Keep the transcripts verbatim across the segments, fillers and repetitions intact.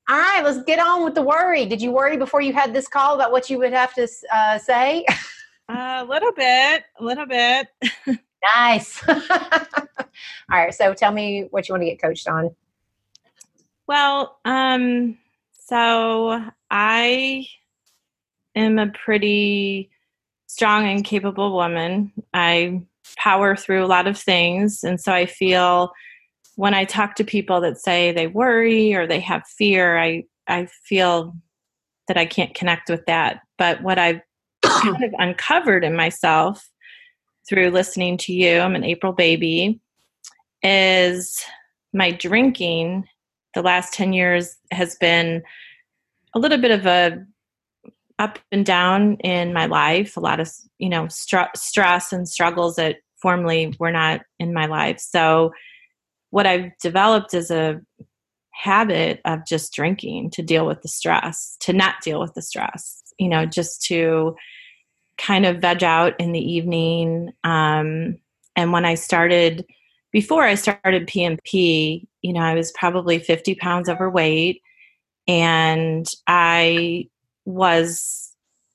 All right, let's get on with the worry. Did you worry before you had this call about what you would have to uh, say? A little bit, a little bit. Nice. All right, so tell me what you want to get coached on. Well, um, so I am a pretty strong and capable woman. I power through a lot of things. And so I feel when I talk to people that say they worry or they have fear, I, I feel that I can't connect with that. But what I've kind of uncovered in myself through listening to you, I'm an April baby, is my drinking the last ten years has been a little bit of a up and down in my life, a lot of, you know, str- stress and struggles that formerly were not in my life. So what I've developed is a habit of just drinking to deal with the stress, to not deal with the stress, you know, just to kind of veg out in the evening. Um, and when I started, before I started P M P, you know, I was probably fifty pounds overweight, and I was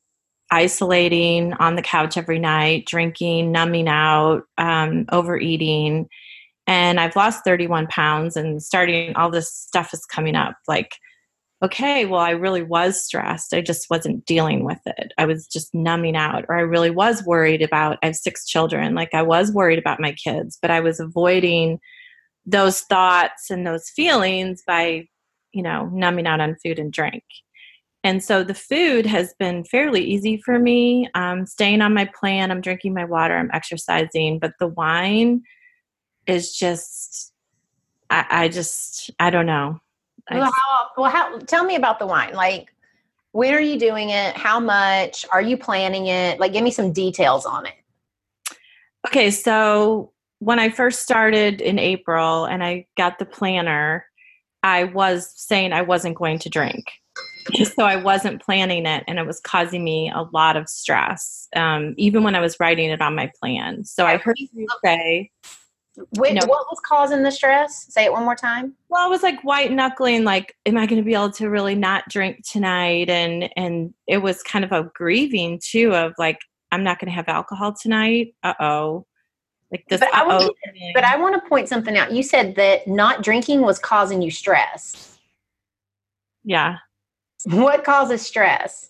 isolating on the couch every night, drinking, numbing out, um, overeating. And I've lost thirty-one pounds, and starting all this stuff is coming up. Like, okay, well, I really was stressed. I just wasn't dealing with it. I was just numbing out, or I really was worried about, I have six children. Like, I was worried about my kids, but I was avoiding those thoughts and those feelings by, you know, numbing out on food and drink. And so the food has been fairly easy for me. Um, staying on my plan, I'm drinking my water, I'm exercising, but the wine is just, I, I just, I don't know. Well, how, well, how, tell me about the wine. Like, when are you doing it? How much? Are you planning it? Like, give me some details on it. Okay, so when I first started in April and I got the planner, I was saying I wasn't going to drink. So I wasn't planning it, and it was causing me a lot of stress, um, even when I was writing it on my plan. So I heard you say... Wait, you know, what was causing the stress? Say it one more time. Well, it was like white knuckling, like, am I going to be able to really not drink tonight? And and it was kind of a grieving too of like, I'm not going to have alcohol tonight. Uh-oh. Like this. But I, want to, but I want to point something out. You said that not drinking was causing you stress. Yeah. What causes stress?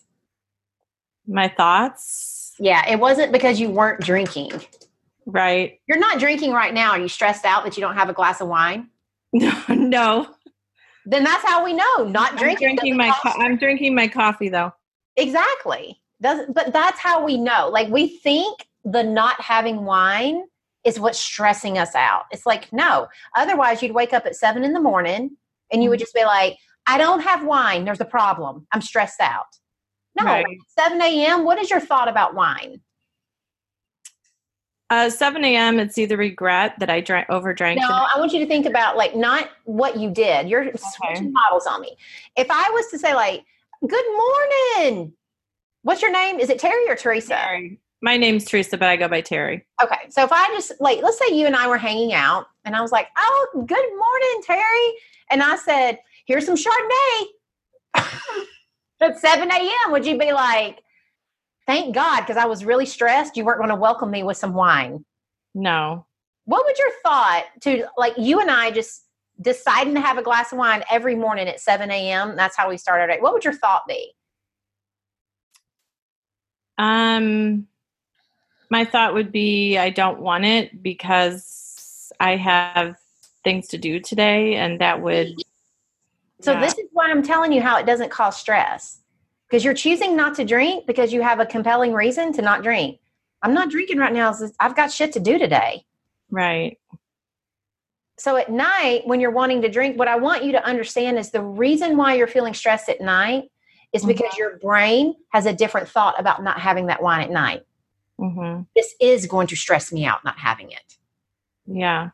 My thoughts. Yeah, it wasn't because you weren't drinking. Right. You're not drinking right now. Are you stressed out that you don't have a glass of wine? No. no. Then that's how we know. Not I'm drinking. Drinking my co- I'm drinking my coffee though. Exactly. Does but that's how we know. Like, we think the not having wine is what's stressing us out. It's like, no. Otherwise, you'd wake up at seven in the morning and you would just be like, I don't have wine. There's a problem. I'm stressed out. No. Right. seven a.m. What is your thought about wine? Uh, seven a.m. It's either regret that I drank overdrank. No, I want you to think about, like, not what you did. You're okay. Switching models on me. If I was to say, like, good morning, what's your name? Is it Terry or Teresa? Terry. My name's Teresa, but I go by Terry. Okay. So if I just, like, let's say you and I were hanging out and I was like, oh, good morning, Terry. And I said, here's some Chardonnay at seven a.m. Would you be like, thank God, because I was really stressed, you weren't going to welcome me with some wine? No. What would your thought to, like, you and I just deciding to have a glass of wine every morning at seven a.m., that's how we start our day. What would your thought be? Um, my thought would be, I don't want it because I have things to do today, and that would... So yeah. This is why I'm telling you how it doesn't cause stress. Because you're choosing not to drink because you have a compelling reason to not drink. I'm not drinking right now. I've got shit to do today. Right. So at night, when you're wanting to drink, what I want you to understand is the reason why you're feeling stressed at night is because mm-hmm. your brain has a different thought about not having that wine at night. Mm-hmm. This is going to stress me out not having it. Yeah.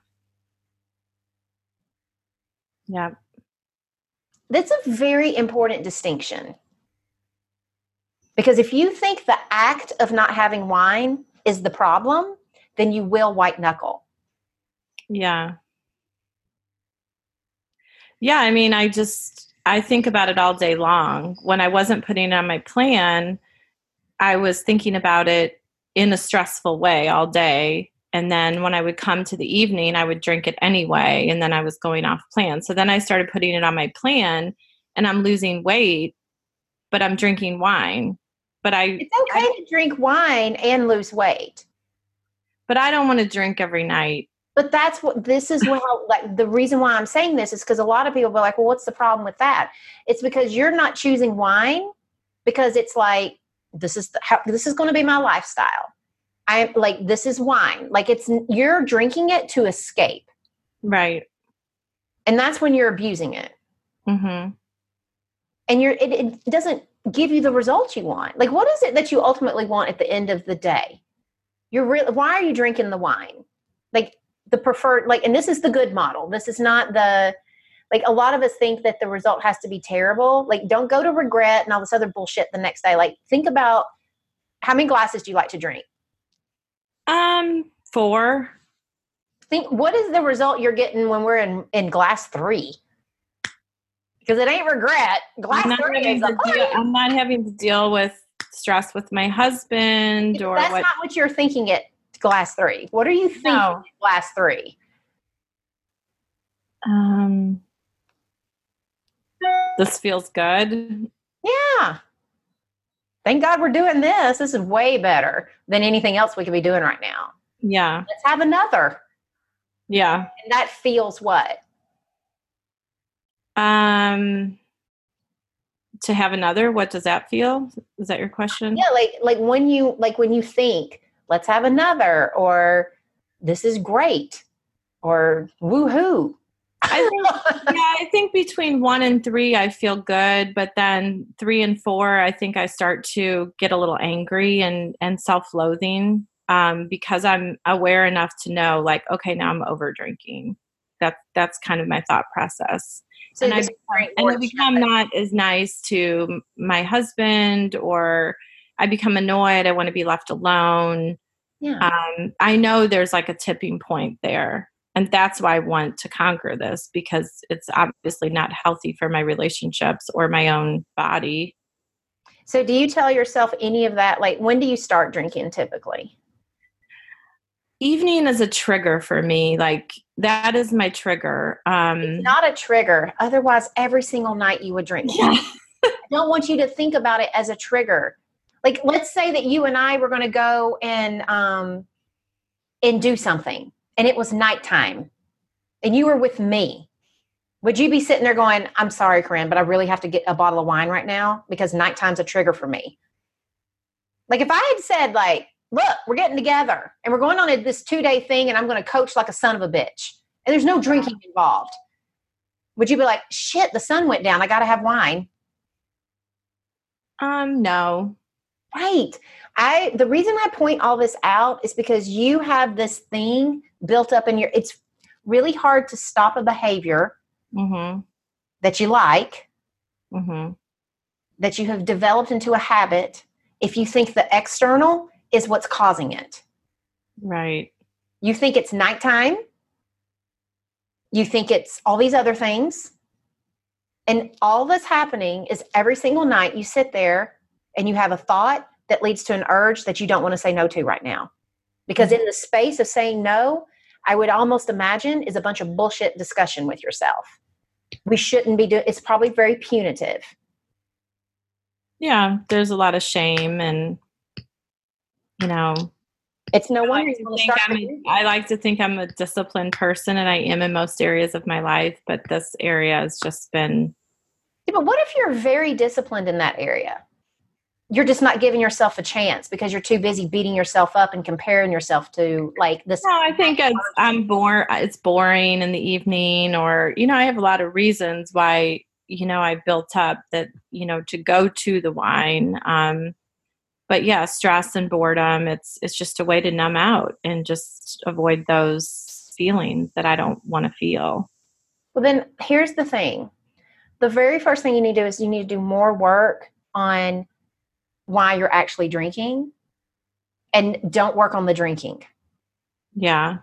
Yeah. That's a very important distinction. Because if you think the act of not having wine is the problem, then you will white knuckle. Yeah. Yeah, I mean, I just, I think about it all day long. When I wasn't putting it on my plan, I was thinking about it in a stressful way all day. And then when I would come to the evening, I would drink it anyway. And then I was going off plan. So then I started putting it on my plan and I'm losing weight, but I'm drinking wine. But I It's okay I, to drink wine and lose weight. But I don't want to drink every night. But that's what, this is what, like, the reason why I'm saying this is because a lot of people be like, well, what's the problem with that? It's because you're not choosing wine because it's like, this is the, how, this is going to be my lifestyle. I like, this is wine. Like it's, you're drinking it to escape. Right. And that's when you're abusing it. Mm-hmm. And you're, it, it doesn't give you the results you want. Like, what is it that you ultimately want at the end of the day? You're really, why are you drinking the wine? Like, the preferred, like, and this is the good model. This is not the, like, a lot of us think that the result has to be terrible. Like, don't go to regret and all this other bullshit the next day. Like, think about how many glasses do you like to drink? Um, four. Think, what is the result you're getting when we're in, in glass three? Because it ain't regret. Glass I'm not, three having is to a deal, I'm not having to deal with stress with my husband or That's what. not what you're thinking at glass three. What are you thinking No. at glass three? Um, this feels good. Yeah. Thank God we're doing this. This is way better than anything else we could be doing right now. Yeah. Let's have another. Yeah. And that feels what? Um, to have another, what does that feel? Is that your question? Yeah, like like when you like when you think, let's have another, or this is great, or woohoo. I think, yeah, I think between one and three, I feel good. But then three and four, I think I start to get a little angry and, and self-loathing um, because I'm aware enough to know, like, okay, now I'm over drinking. That, that's kind of my thought process. So and I just become, drink and more I become shit. not as nice to my husband, or I become annoyed. I want to be left alone. Yeah. Um, I know there's like a tipping point there. And that's why I want to conquer this, because it's obviously not healthy for my relationships or my own body. So do you tell yourself any of that? Like, when do you start drinking typically? Evening is a trigger for me. Like, that is my trigger. Um, It's not a trigger. Otherwise, every single night you would drink. yeah. I don't want you to think about it as a trigger. Like, let's say that you and I were going to go and um, and do something, and it was nighttime, and you were with me. Would you be sitting there going, I'm sorry, Corinne, but I really have to get a bottle of wine right now because nighttime's a trigger for me? Like, if I had said, like, look, we're getting together, and we're going on a, this two-day thing, and I'm going to coach like a son of a bitch, and there's no drinking involved, would you be like, shit, the sun went down, I got to have wine? Um, no. Right. I the reason I point all this out is because you have this thing built up in your, it's really hard to stop a behavior Mm-hmm. that you like, Mm-hmm. that you have developed into a habit, if you think the external is what's causing it. Right. You think it's nighttime. You think it's all these other things. And all that's happening is every single night you sit there and you have a thought that leads to an urge that you don't want to say no to right now. Because in the space of saying no, I would almost imagine is a bunch of bullshit discussion with yourself. We shouldn't be doing, it's probably very punitive. Yeah. There's a lot of shame, and, you know, It's no I wonder like, you to want to think start. I'm a, I like to think I'm a disciplined person, and I am in most areas of my life, but this area has just been. Yeah, but what if you're very disciplined in that area? You're just not giving yourself a chance because you're too busy beating yourself up and comparing yourself to like this. No, I think it's, I'm bored. It's boring in the evening, or, you know, I have a lot of reasons why, you know, I built up that, you know, to go to the wine. Um, but yeah, stress and boredom, it's, it's just a way to numb out and just avoid those feelings that I don't want to feel. Well, then here's the thing. The very first thing you need to do is you need to do more work on why you're actually drinking, and don't work on the drinking. Yeah.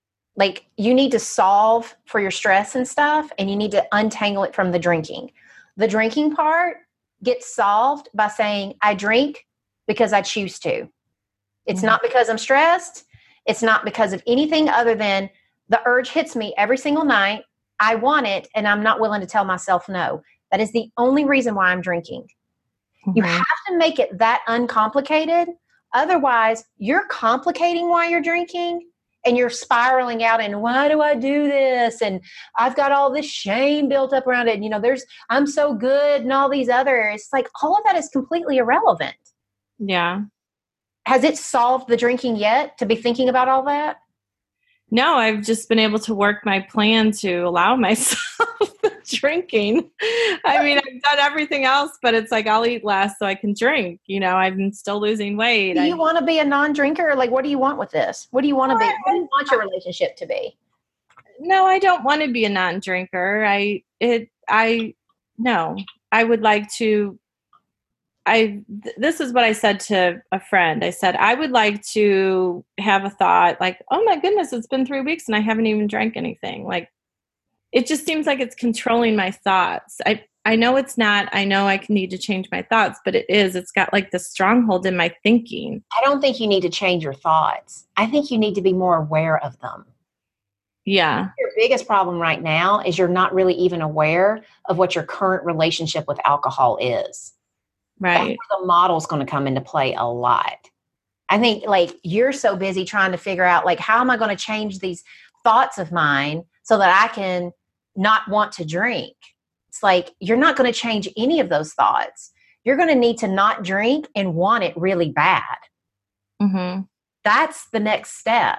Like, you need to solve for your stress and stuff, and you need to untangle it from the drinking. The drinking part gets solved by saying, I drink because I choose to. It's mm-hmm. not because I'm stressed. It's not because of anything other than the urge hits me every single night. I want it, and I'm not willing to tell myself no. That is the only reason why I'm drinking. Mm-hmm. You have to make it that uncomplicated. Otherwise, you're complicating why you're drinking, and you're spiraling out and why do I do this? And I've got all this shame built up around it. And, you know, there's, I'm so good and all these other, it's like all of that is completely irrelevant. Yeah. Has it solved the drinking yet to be thinking about all that? No, I've just been able to work my plan to allow myself drinking. I mean, I've done everything else, but it's like I'll eat less so I can drink. You know, I'm still losing weight. Do you I, want to be a non-drinker? Like, what do you want with this? What do you want to be? What do you want your relationship to be? No, I don't want to be a non-drinker. I, it, I, no, I would like to, I, th- this is what I said to a friend. I said, I would like to have a thought like, oh my goodness, it's been three weeks and I haven't even drank anything. Like, it just seems like it's controlling my thoughts. I, I know it's not, I know I need to change my thoughts, but it is, it's got like the stronghold in my thinking. I don't think you need to change your thoughts. I think you need to be more aware of them. Yeah. Your biggest problem right now is you're not really even aware of what your current relationship with alcohol is. Right. That's where the model's going to come into play a lot. I think like you're so busy trying to figure out like, how am I going to change these thoughts of mine so that I can not want to drink? It's like, you're not going to change any of those thoughts. You're going to need to not drink and want it really bad. Mm-hmm. That's the next step.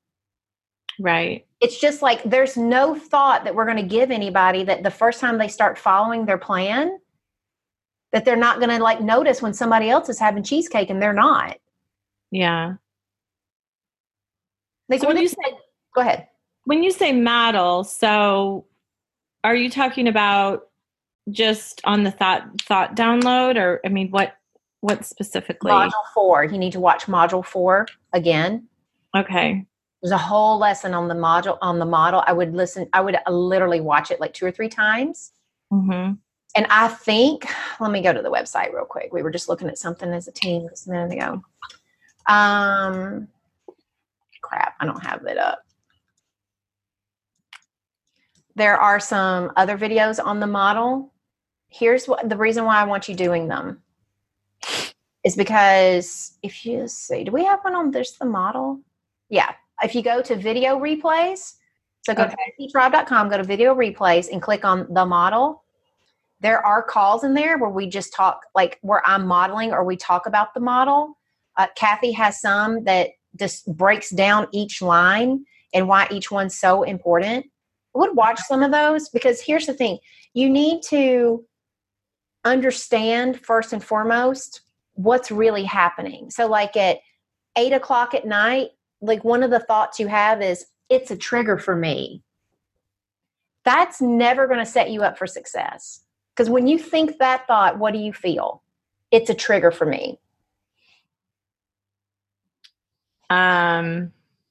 Right. It's just like, there's no thought that we're going to give anybody that the first time they start following their plan, that they're not going to like notice when somebody else is having cheesecake and they're not. Yeah. Like, so when you you say, go ahead. When you say model, so are you talking about just on the thought thought download, or I mean, what what specifically? Module four. You need to watch module four again. Okay. There's a whole lesson on the module on the model. I would listen. I would literally watch it like two or three times. Mm-hmm. And I think, let me go to the website real quick. We were just looking at something as a team just a minute ago. Um, crap, I don't have it up. There are some other videos on the model. Here's what the reason why I want you doing them is because if you see, do we have one on this, the model? Yeah. If you go to video replays, so go okay. to T tribe dot com, go to video replays and click on the model. There are calls in there where we just talk, like where I'm modeling or we talk about the model. Uh, Kathy has some that just breaks down each line and why each one's so important. I would watch some of those because here's the thing. You need to understand first and foremost what's really happening. So like at eight o'clock at night, like one of the thoughts you have is, it's a trigger for me. That's never going to set you up for success. Because when you think that thought, what do you feel? It's a trigger for me. Um,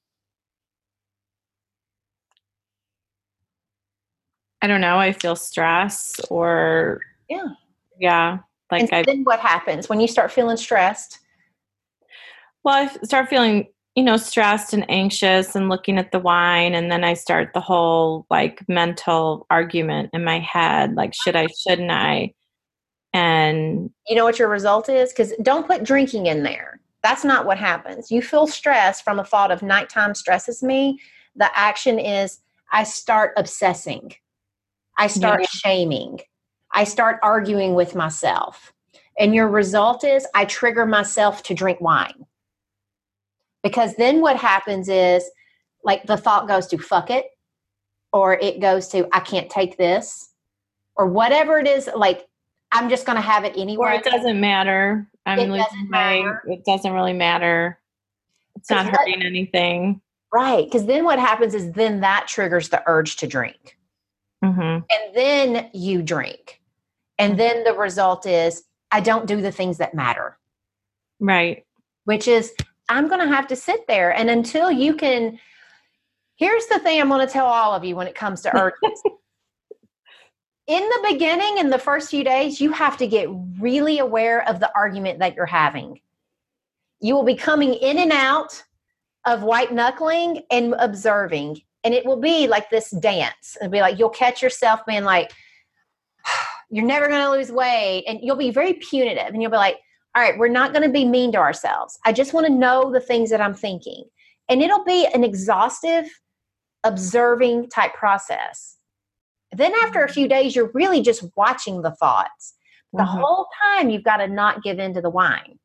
I don't know. I feel stress or yeah, yeah. Like and then what happens when you start feeling stressed? Well, I start feeling, you know, stressed and anxious and looking at the wine. And then I start the whole like mental argument in my head. Like, should I, shouldn't I? And you know what your result is? Because don't put drinking in there. That's not what happens. You feel stressed from a thought of nighttime stresses me. The action is I start obsessing. I start yeah. shaming. I start arguing with myself. And your result is I trigger myself to drink wine. Because then what happens is like the thought goes to fuck it, or it goes to I can't take this, or whatever it is, like I'm just going to have it anyway. Or it doesn't matter. I'm it losing weight. It doesn't really matter. It's not hurting what, anything. Right. Because then what happens is then that triggers the urge to drink. Mm-hmm. And then you drink. And mm-hmm. then the result is I don't do the things that matter. Right. Which is I'm going to have to sit there. And until you can, here's the thing I'm going to tell all of you when it comes to urges. in the beginning, in the first few days, you have to get really aware of the argument that you're having. You will be coming in and out of white knuckling and observing. And it will be like this dance. It'll be like, you'll catch yourself being like, you're never going to lose weight. And you'll be very punitive. And you'll be like, all right, we're not going to be mean to ourselves. I just want to know the things that I'm thinking. And it'll be an exhaustive, observing type process. Then after a few days, you're really just watching the thoughts. The mm-hmm. whole time, you've got to not give in to the wine.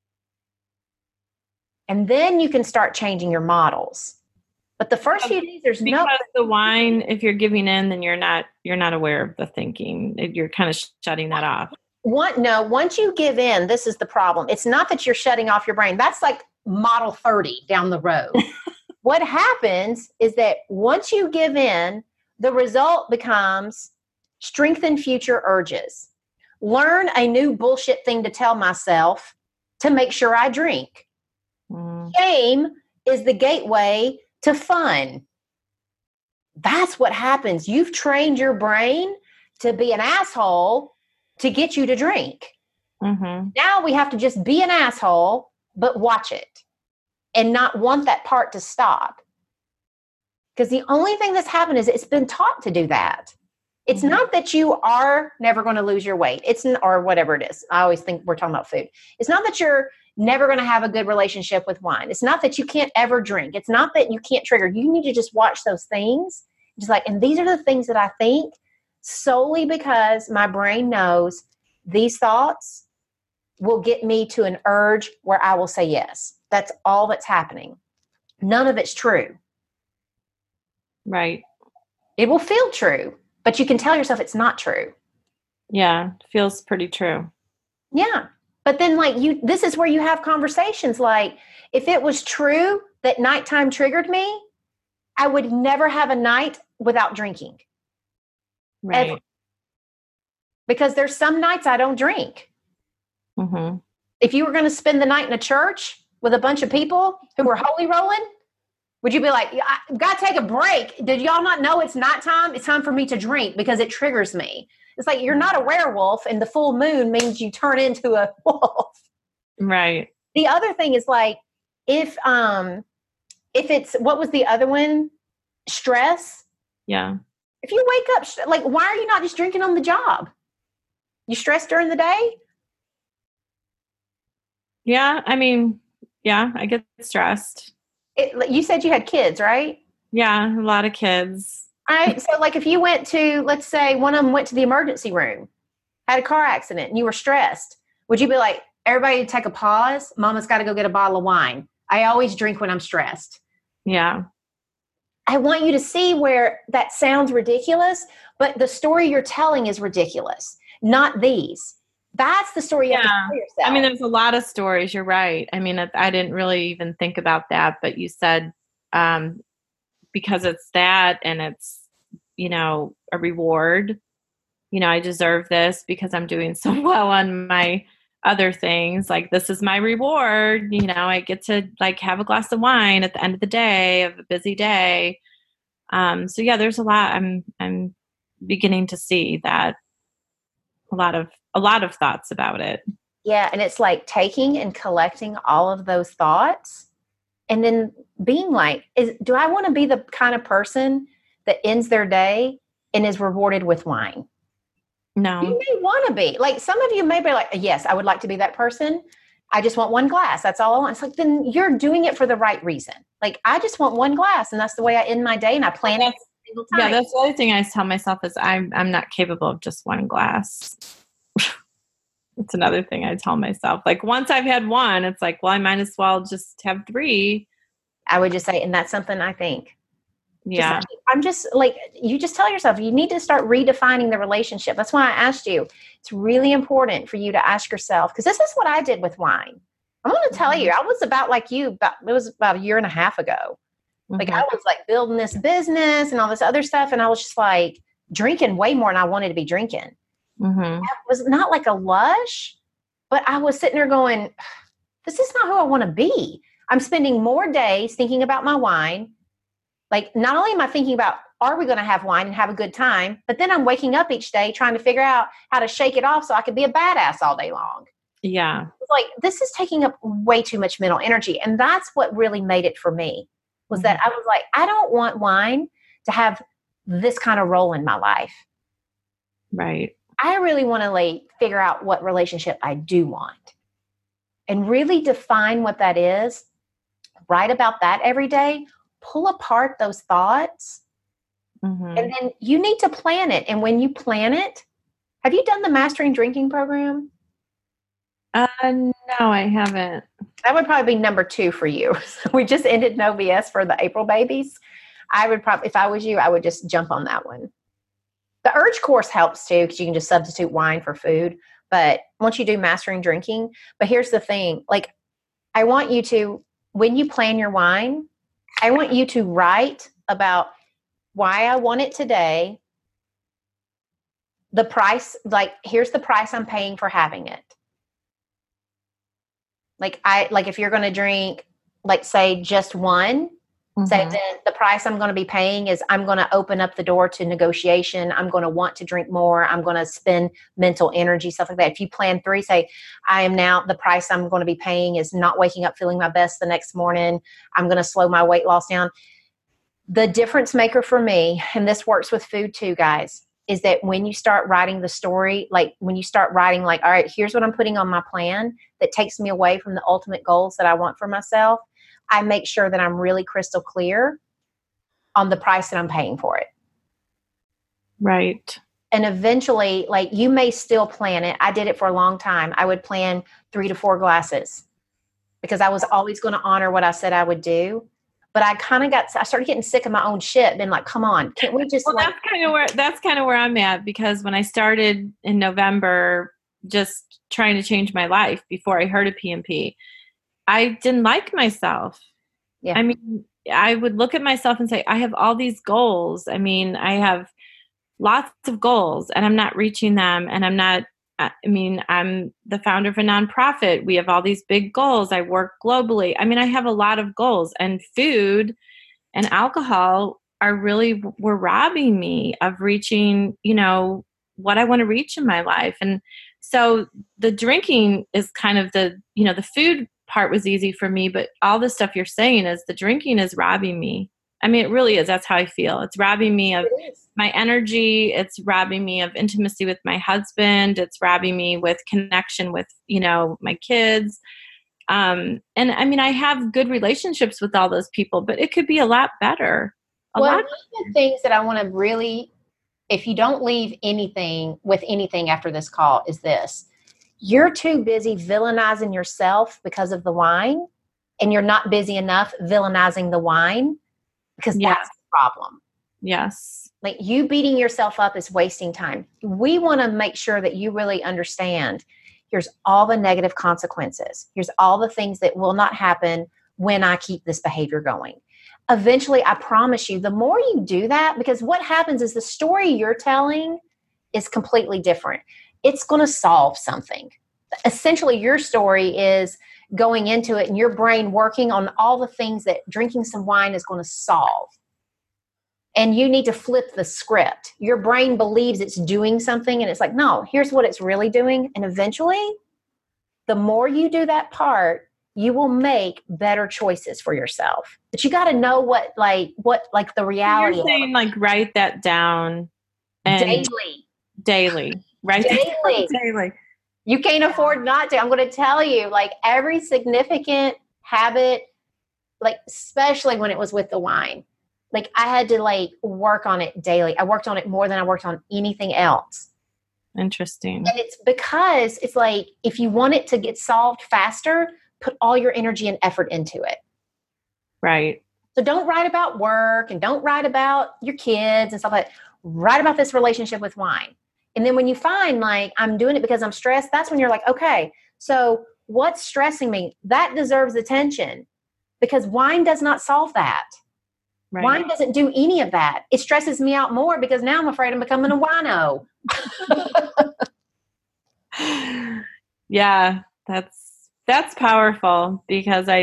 And then you can start changing your models. But the first few days, there's because no the wine. If you're giving in, then you're not you're not aware of the thinking. You're kind of shutting that off. One, no, once you give in, this is the problem. It's not that you're shutting off your brain. That's like model thirty down the road. What happens is that once you give in, the result becomes strengthen future urges. Learn a new bullshit thing to tell myself to make sure I drink. Mm. Shame is the gateway to fun. That's what happens. You've trained your brain to be an asshole to get you to drink. Mm-hmm. Now we have to just be an asshole, but watch it and not want that part to stop. Because the only thing that's happened is it's been taught to do that. It's mm-hmm. not that you are never going to lose your weight. It's or whatever it is. I always think we're talking about food. It's not that you're never going to have a good relationship with wine. It's not that you can't ever drink. It's not that you can't trigger. You need to just watch those things. Just like, and these are the things that I think solely because my brain knows these thoughts will get me to an urge where I will say yes. That's all that's happening. None of it's true. Right. It will feel true, but you can tell yourself it's not true. Yeah, feels pretty true. Yeah. But then like you, this is where you have conversations like, if it was true that nighttime triggered me, I would never have a night without drinking. Right. Ever. Because there's some nights I don't drink. Mm-hmm. If you were going to spend the night in a church with a bunch of people who were holy rolling, would you be like, I've got to take a break? Did y'all not know it's nighttime? It's time for me to drink because it triggers me. It's like you're not a werewolf and the full moon means you turn into a wolf. Right. The other thing is like, if um, if it's, what was the other one? Stress. Yeah. If you wake up, like, why are you not just drinking on the job? You stress during the day? Yeah. I mean, yeah, I get stressed. It, you said you had kids, right? Yeah, a lot of kids. All right. So like if you went to, let's say one of them went to the emergency room, had a car accident and you were stressed, would you be like, everybody take a pause? Mama's got to go get a bottle of wine. I always drink when I'm stressed. Yeah. I want you to see where that sounds ridiculous, but the story you're telling is ridiculous, not these. That's the story you yeah. have to tell yourself. I mean, there's a lot of stories. You're right. I mean, I didn't really even think about that, but you said um, because it's that and it's, you know, a reward, you know, I deserve this because I'm doing so well on my other things. Like, this is my reward. You know, I get to like have a glass of wine at the end of the day of a busy day. Um, so yeah, there's a lot. I'm, I'm beginning to see that a lot of, a lot of thoughts about it. Yeah. And it's like taking and collecting all of those thoughts and then being like, is, do I want to be the kind of person that ends their day and is rewarded with wine? No. You may want to be. Like, some of you may be like, yes, I would like to be that person. I just want one glass. That's all I want. It's like, then you're doing it for the right reason. Like, I just want one glass, and that's the way I end my day, and I plan it every single time. Yeah, that's the other thing I tell myself is I'm I'm not capable of just one glass. It's another thing I tell myself. Like, once I've had one, it's like, well, I might as well just have three. I would just say, and that's something I think. Yeah. Just, I'm just like, you just tell yourself, you need to start redefining the relationship. That's why I asked you. It's really important for you to ask yourself, because this is what I did with wine. I'm going to tell you, I was about like you, about, it was about a year and a half ago. Mm-hmm. Like, I was like building this business and all this other stuff. And I was just like drinking way more than I wanted to be drinking. Mm-hmm. It was not like a lush, but I was sitting there going, this is not who I want to be. I'm spending more days thinking about my wine. Like, not only am I thinking about are we going to have wine and have a good time? But then I'm waking up each day trying to figure out how to shake it off so I could be a badass all day long. Yeah. It's like, this is taking up way too much mental energy. And that's what really made it for me, was mm-hmm. that I was like, I don't want wine to have this kind of role in my life. Right. I really want to like figure out what relationship I do want and really define what that is. Write about that every day. Pull apart those thoughts. Mm-hmm. And then you need to plan it. And when you plan it, have you done the Mastering Drinking program? Uh, no, I haven't. That would probably be number two for you. We just ended No B S for the April babies. I would probably, if I was you, I would just jump on that one. The Urge course helps too, because you can just substitute wine for food. But once you do Mastering Drinking, but here's the thing, like, I want you to, when you plan your wine, I want you to write about why I want it today, the price, like, here's the price I'm paying for having it. Like, I, like if you're going to drink, like, say just one, mm-hmm. say then the price I'm going to be paying is I'm going to open up the door to negotiation. I'm going to want to drink more. I'm going to spend mental energy, stuff like that. If you plan three, say I am now, the price I'm going to be paying is not waking up feeling my best the next morning. I'm going to slow my weight loss down. The difference maker for me, and this works with food too, guys, is that when you start writing the story, like when you start writing like, all right, here's what I'm putting on my plan that takes me away from the ultimate goals that I want for myself, I make sure that I'm really crystal clear on the price that I'm paying for it. Right. And eventually, like, you may still plan it. I did it for a long time. I would plan three to four glasses because I was always going to honor what I said I would do. But I kind of got, I started getting sick of my own shit. Been like, come on, can't we just well, like. That's kind of where, that's kind of where I'm at, because when I started in November, just trying to change my life before I heard of P M P, I didn't like myself. Yeah. I mean, I would look at myself and say, I have all these goals. I mean, I have lots of goals and I'm not reaching them. And I'm not, I mean, I'm the founder of a nonprofit. We have all these big goals. I work globally. I mean, I have a lot of goals, and food and alcohol are really, were robbing me of reaching, you know, what I want to reach in my life. And so the drinking is kind of the, you know, the food part was easy for me, but all the stuff you're saying is the drinking is robbing me. I mean, it really is. That's how I feel. It's robbing me of my energy. It's robbing me of intimacy with my husband. It's robbing me with connection with, you know, my kids. Um, and I mean, I have good relationships with all those people, but it could be a lot better. A well, lot one of the things that I want to really, if you don't leave anything with anything after this call, is this. You're too busy villainizing yourself because of the wine, and you're not busy enough villainizing the wine. Because yeah. that's the problem. Yes. Like, you beating yourself up is wasting time. We want to make sure that you really understand, here's all the negative consequences. Here's all the things that will not happen when I keep this behavior going. Eventually, I promise you, the more you do that, because what happens is the story you're telling is completely different. It's going to solve something. Essentially, your story is going into it and your brain working on all the things that drinking some wine is going to solve. And you need to flip the script. Your brain believes it's doing something, and it's like, no, here's what it's really doing. And eventually, the more you do that part, you will make better choices for yourself. But you got to know what, like, what, like the reality. You're saying, like, write that down and daily, daily, write daily, daily. You can't afford not to. I'm going to tell you, like, every significant habit, like, especially when it was with the wine, like, I had to, like, work on it daily. I worked on it more than I worked on anything else. Interesting. And it's because it's like, if you want it to get solved faster, put all your energy and effort into it. Right. So don't write about work and don't write about your kids and stuff like that. Write about this relationship with wine. And then when you find, like, I'm doing it because I'm stressed, that's when you're like, okay, so what's stressing me? That deserves attention, because wine does not solve that. Right. Wine doesn't do any of that. It stresses me out more because now I'm afraid I'm becoming a wino. Yeah, that's, that's powerful, because I,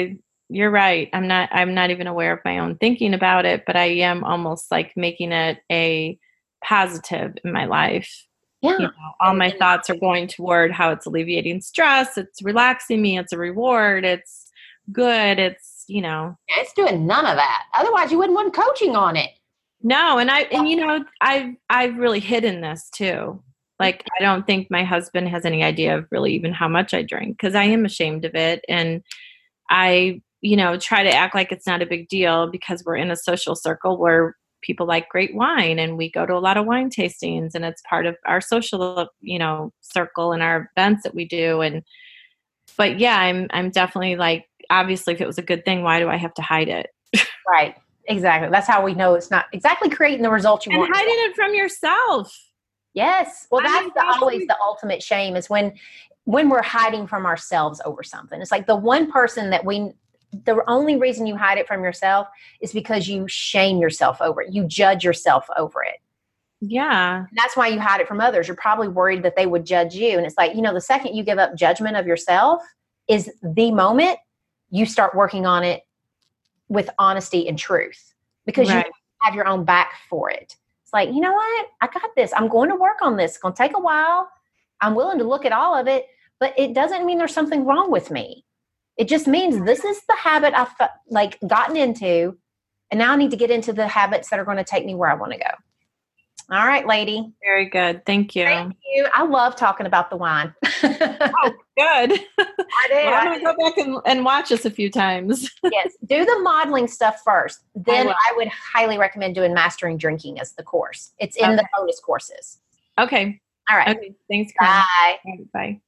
you're right. I'm not, I'm not even aware of my own thinking about it, but I am almost like making it a positive in my life. Yeah. You know, all my thoughts are going toward how it's alleviating stress. It's relaxing me. It's a reward. It's good. It's, you know, it's doing none of that. Otherwise you wouldn't want coaching on it. No. And I, and you know, I've, I've really hidden this too. Like, I don't think my husband has any idea of really even how much I drink, because I am ashamed of it. And I, you know, try to act like it's not a big deal because we're in a social circle where people like great wine and we go to a lot of wine tastings and it's part of our social, you know, circle and our events that we do. And, but yeah, I'm, I'm definitely like, obviously if it was a good thing, why do I have to hide it? Right. Exactly. That's how we know it's not exactly creating the result you and want. Hiding it from yourself. Yes. Well, I that's mean, the, always the ultimate shame is when, when we're hiding from ourselves over something. It's like the one person that we, the only reason you hide it from yourself is because you shame yourself over it. You judge yourself over it. Yeah. And that's why you hide it from others. You're probably worried that they would judge you. And it's like, you know, the second you give up judgment of yourself is the moment you start working on it with honesty and truth, because right. you have your own back for it. It's like, you know what? I got this. I'm going to work on this. It's going to take a while. I'm willing to look at all of it, but it doesn't mean there's something wrong with me. It just means this is the habit I've like gotten into, and now I need to get into the habits that are going to take me where I want to go. All right, lady. Very good. Thank you. Thank you. I love talking about the wine. Oh, good. I did. Well, I'm going to go back and, and watch this a few times. Yes. Do the modeling stuff first. Then I, I would highly recommend doing Mastering Drinking as the course. It's in okay. the bonus courses. Okay. All right. Okay. Thanks. Bye. Right, bye.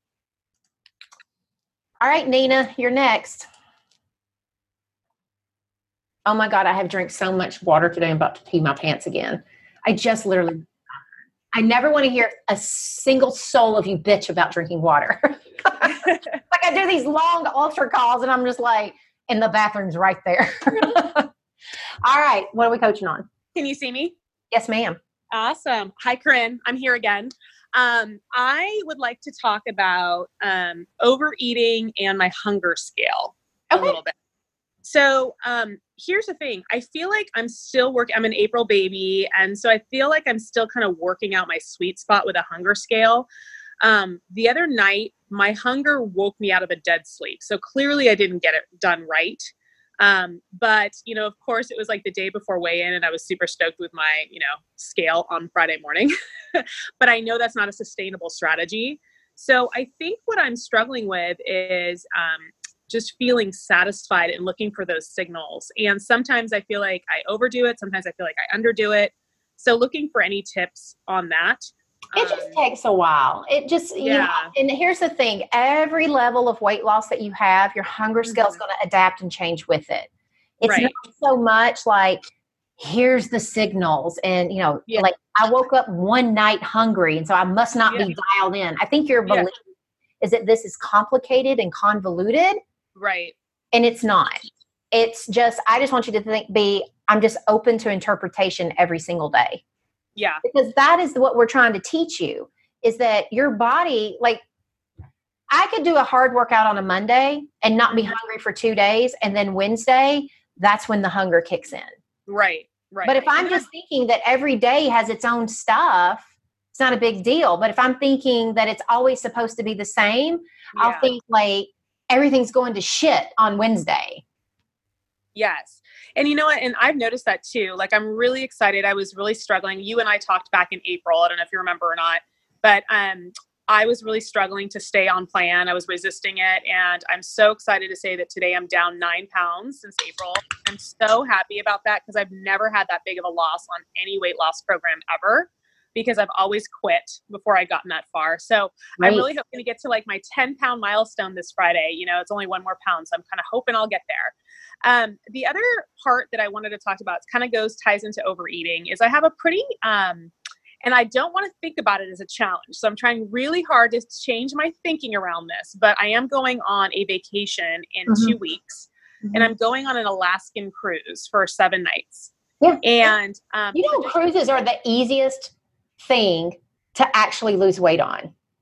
All right, Nina, you're next. Oh my God, I have drank so much water today. I'm about to pee my pants again. I just literally, I never want to hear a single soul of you bitch about drinking water. Like I do these long altar calls and I'm just like, and the bathroom's right there. All right, what are we coaching on? Can you see me? Yes, ma'am. Awesome. Hi, Corinne. I'm here again. Um, I would like to talk about um, overeating and my hunger scale okay. a little bit. So um, here's the thing. I feel like I'm still working. I'm an April baby. And so I feel like I'm still kind of working out my sweet spot with a hunger scale. Um, the other night, my hunger woke me out of a dead sleep. So clearly I didn't get it done right. Um, but, you know, of course, it was like the day before weigh-in and I was super stoked with my, you know, scale on Friday morning. But I know that's not a sustainable strategy. So I think what I'm struggling with is um, just feeling satisfied and looking for those signals. And sometimes I feel like I overdo it. Sometimes I feel like I underdo it. So looking for any tips on that. It just um, takes a while. It just, yeah. You know, and here's the thing, every level of weight loss that you have, your hunger scale is mm-hmm. going to adapt and change with it. It's right. not so much like, here's the signals. And, you know, yeah. like I woke up one night hungry. And so I must not yeah. be dialed in. I think your belief yeah. is that this is complicated and convoluted. Right. And it's not. It's just, I just want you to think, be, I'm just open to interpretation every single day. Yeah. Because that is what we're trying to teach you, is that your body, like I could do a hard workout on a Monday and not be hungry for two days. And then Wednesday, that's when the hunger kicks in. Right. Right. But if I'm just thinking that every day has its own stuff, it's not a big deal. But if I'm thinking that it's always supposed to be the same, yeah. I'll think like everything's going to shit on Wednesday. Yes. And you know what? And I've noticed that too. Like, I'm really excited. I was really struggling. You and I talked back in April. I don't know if you remember or not, but um, I was really struggling to stay on plan. I was resisting it. And I'm so excited to say that today I'm down nine pounds since April. I'm so happy about that because I've never had that big of a loss on any weight loss program ever, because I've always quit before I gotten that far. So right. I'm really hoping to get to like my ten pound milestone this Friday. You know, it's only one more pound. So I'm kind of hoping I'll get there. Um, the other part that I wanted to talk about kind of goes, ties into overeating, is I have a pretty, um, and I don't want to think about it as a challenge. So I'm trying really hard to change my thinking around this, but I am going on a vacation in mm-hmm. two weeks mm-hmm. and I'm going on an Alaskan cruise for seven nights. Yeah. And, um, you know, cruises are the easiest thing to actually lose weight on.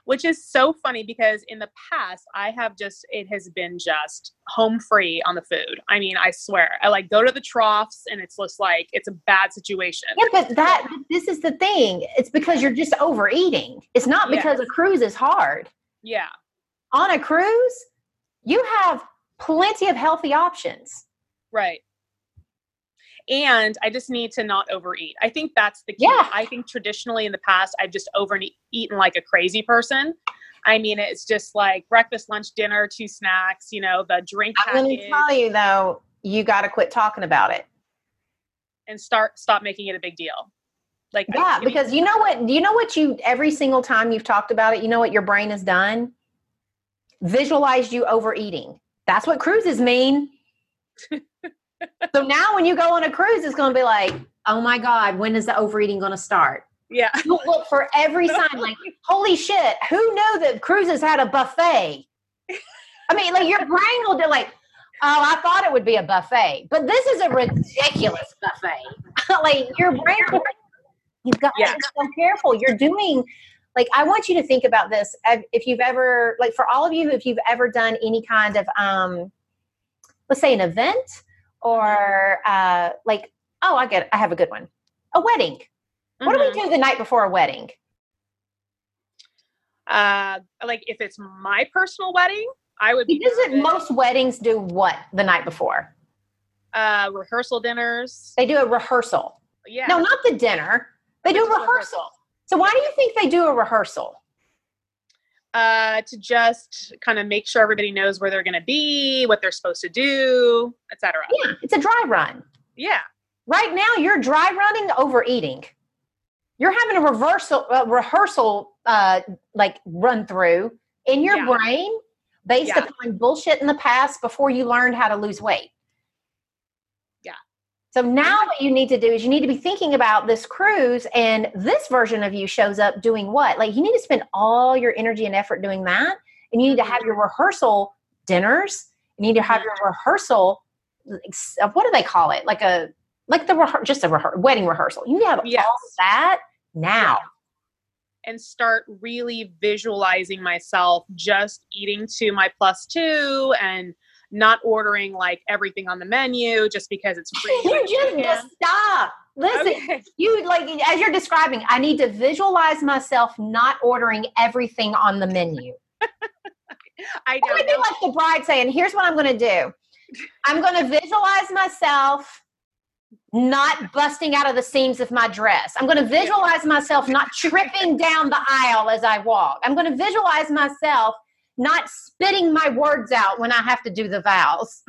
which is so funny because in the past I have just, it has been just home free on the food. I mean, I swear I like go to the troughs and it's just like, it's a bad situation. Yeah, but that, this is the thing. It's because you're just overeating. It's not because Yes. a cruise is hard. Yeah. On a cruise, you have plenty of healthy options. Right. And I just need to not overeat. I think that's the key. Yeah. I think traditionally in the past, I've just overeaten like a crazy person. I mean, it's just like breakfast, lunch, dinner, two snacks, you know, the drink I'm going to package, tell you though, you got to quit talking about it. and start, stop making it a big deal. Like, Yeah, I- because you know what, you know what you, every single time you've talked about it, you know what your brain has done? Visualized you overeating. That's what cruises mean. So now when you go on a cruise, it's going to be like, oh my God, when is the overeating going to start? yeah. You'll look for every sign like, holy shit, who knew that cruises had a buffet? I mean, like your brain will do like, oh, I thought it would be a buffet, but this is a ridiculous buffet. Like your brain, you've got Yeah. to be so careful. You're doing, like, I want you to think about this. If you've ever, like for all of you, if you've ever done any kind of, um, let's say an event or uh, like, oh, I get it. I have a good one. A wedding. What do Mhm. we do the night before a wedding? Uh, like if it's my personal wedding, I would be Doesn't nervous. most weddings do what the night before? uh, rehearsal dinners. They do a rehearsal. Yeah. No, not the dinner. They do a Just rehearsal. So why do you think they do a rehearsal? Uh, to just kind of make sure everybody knows where they're going to be, what they're supposed to do, et cetera. Yeah, it's a dry run. Yeah. Right now, you're dry running overeating. You're having a reversal, uh, rehearsal, uh, like run through in your Yeah. brain based Yeah. upon bullshit in the past before you learned how to lose weight. Yeah. So now what you need to do is you need to be thinking about this cruise, and this version of you shows up doing what? Like you need to spend all your energy and effort doing that, and you need to have your rehearsal dinners. You need to have your rehearsal. uh, What do they call it? Like a like the rehe- just a rehe- wedding rehearsal. You need to have Yes. all of that now. And start really visualizing myself just eating to my plus two and not ordering like everything on the menu just because it's free. You just, just stop. Listen, Okay. you like as you're describing. I need to visualize myself not ordering everything on the menu. I That would don't be know. like the bride saying, here's what I'm going to do. I'm going to visualize myself not busting out of the seams of my dress. I'm going to visualize myself not tripping down the aisle as I walk. I'm going to visualize myself not spitting my words out when I have to do the vows.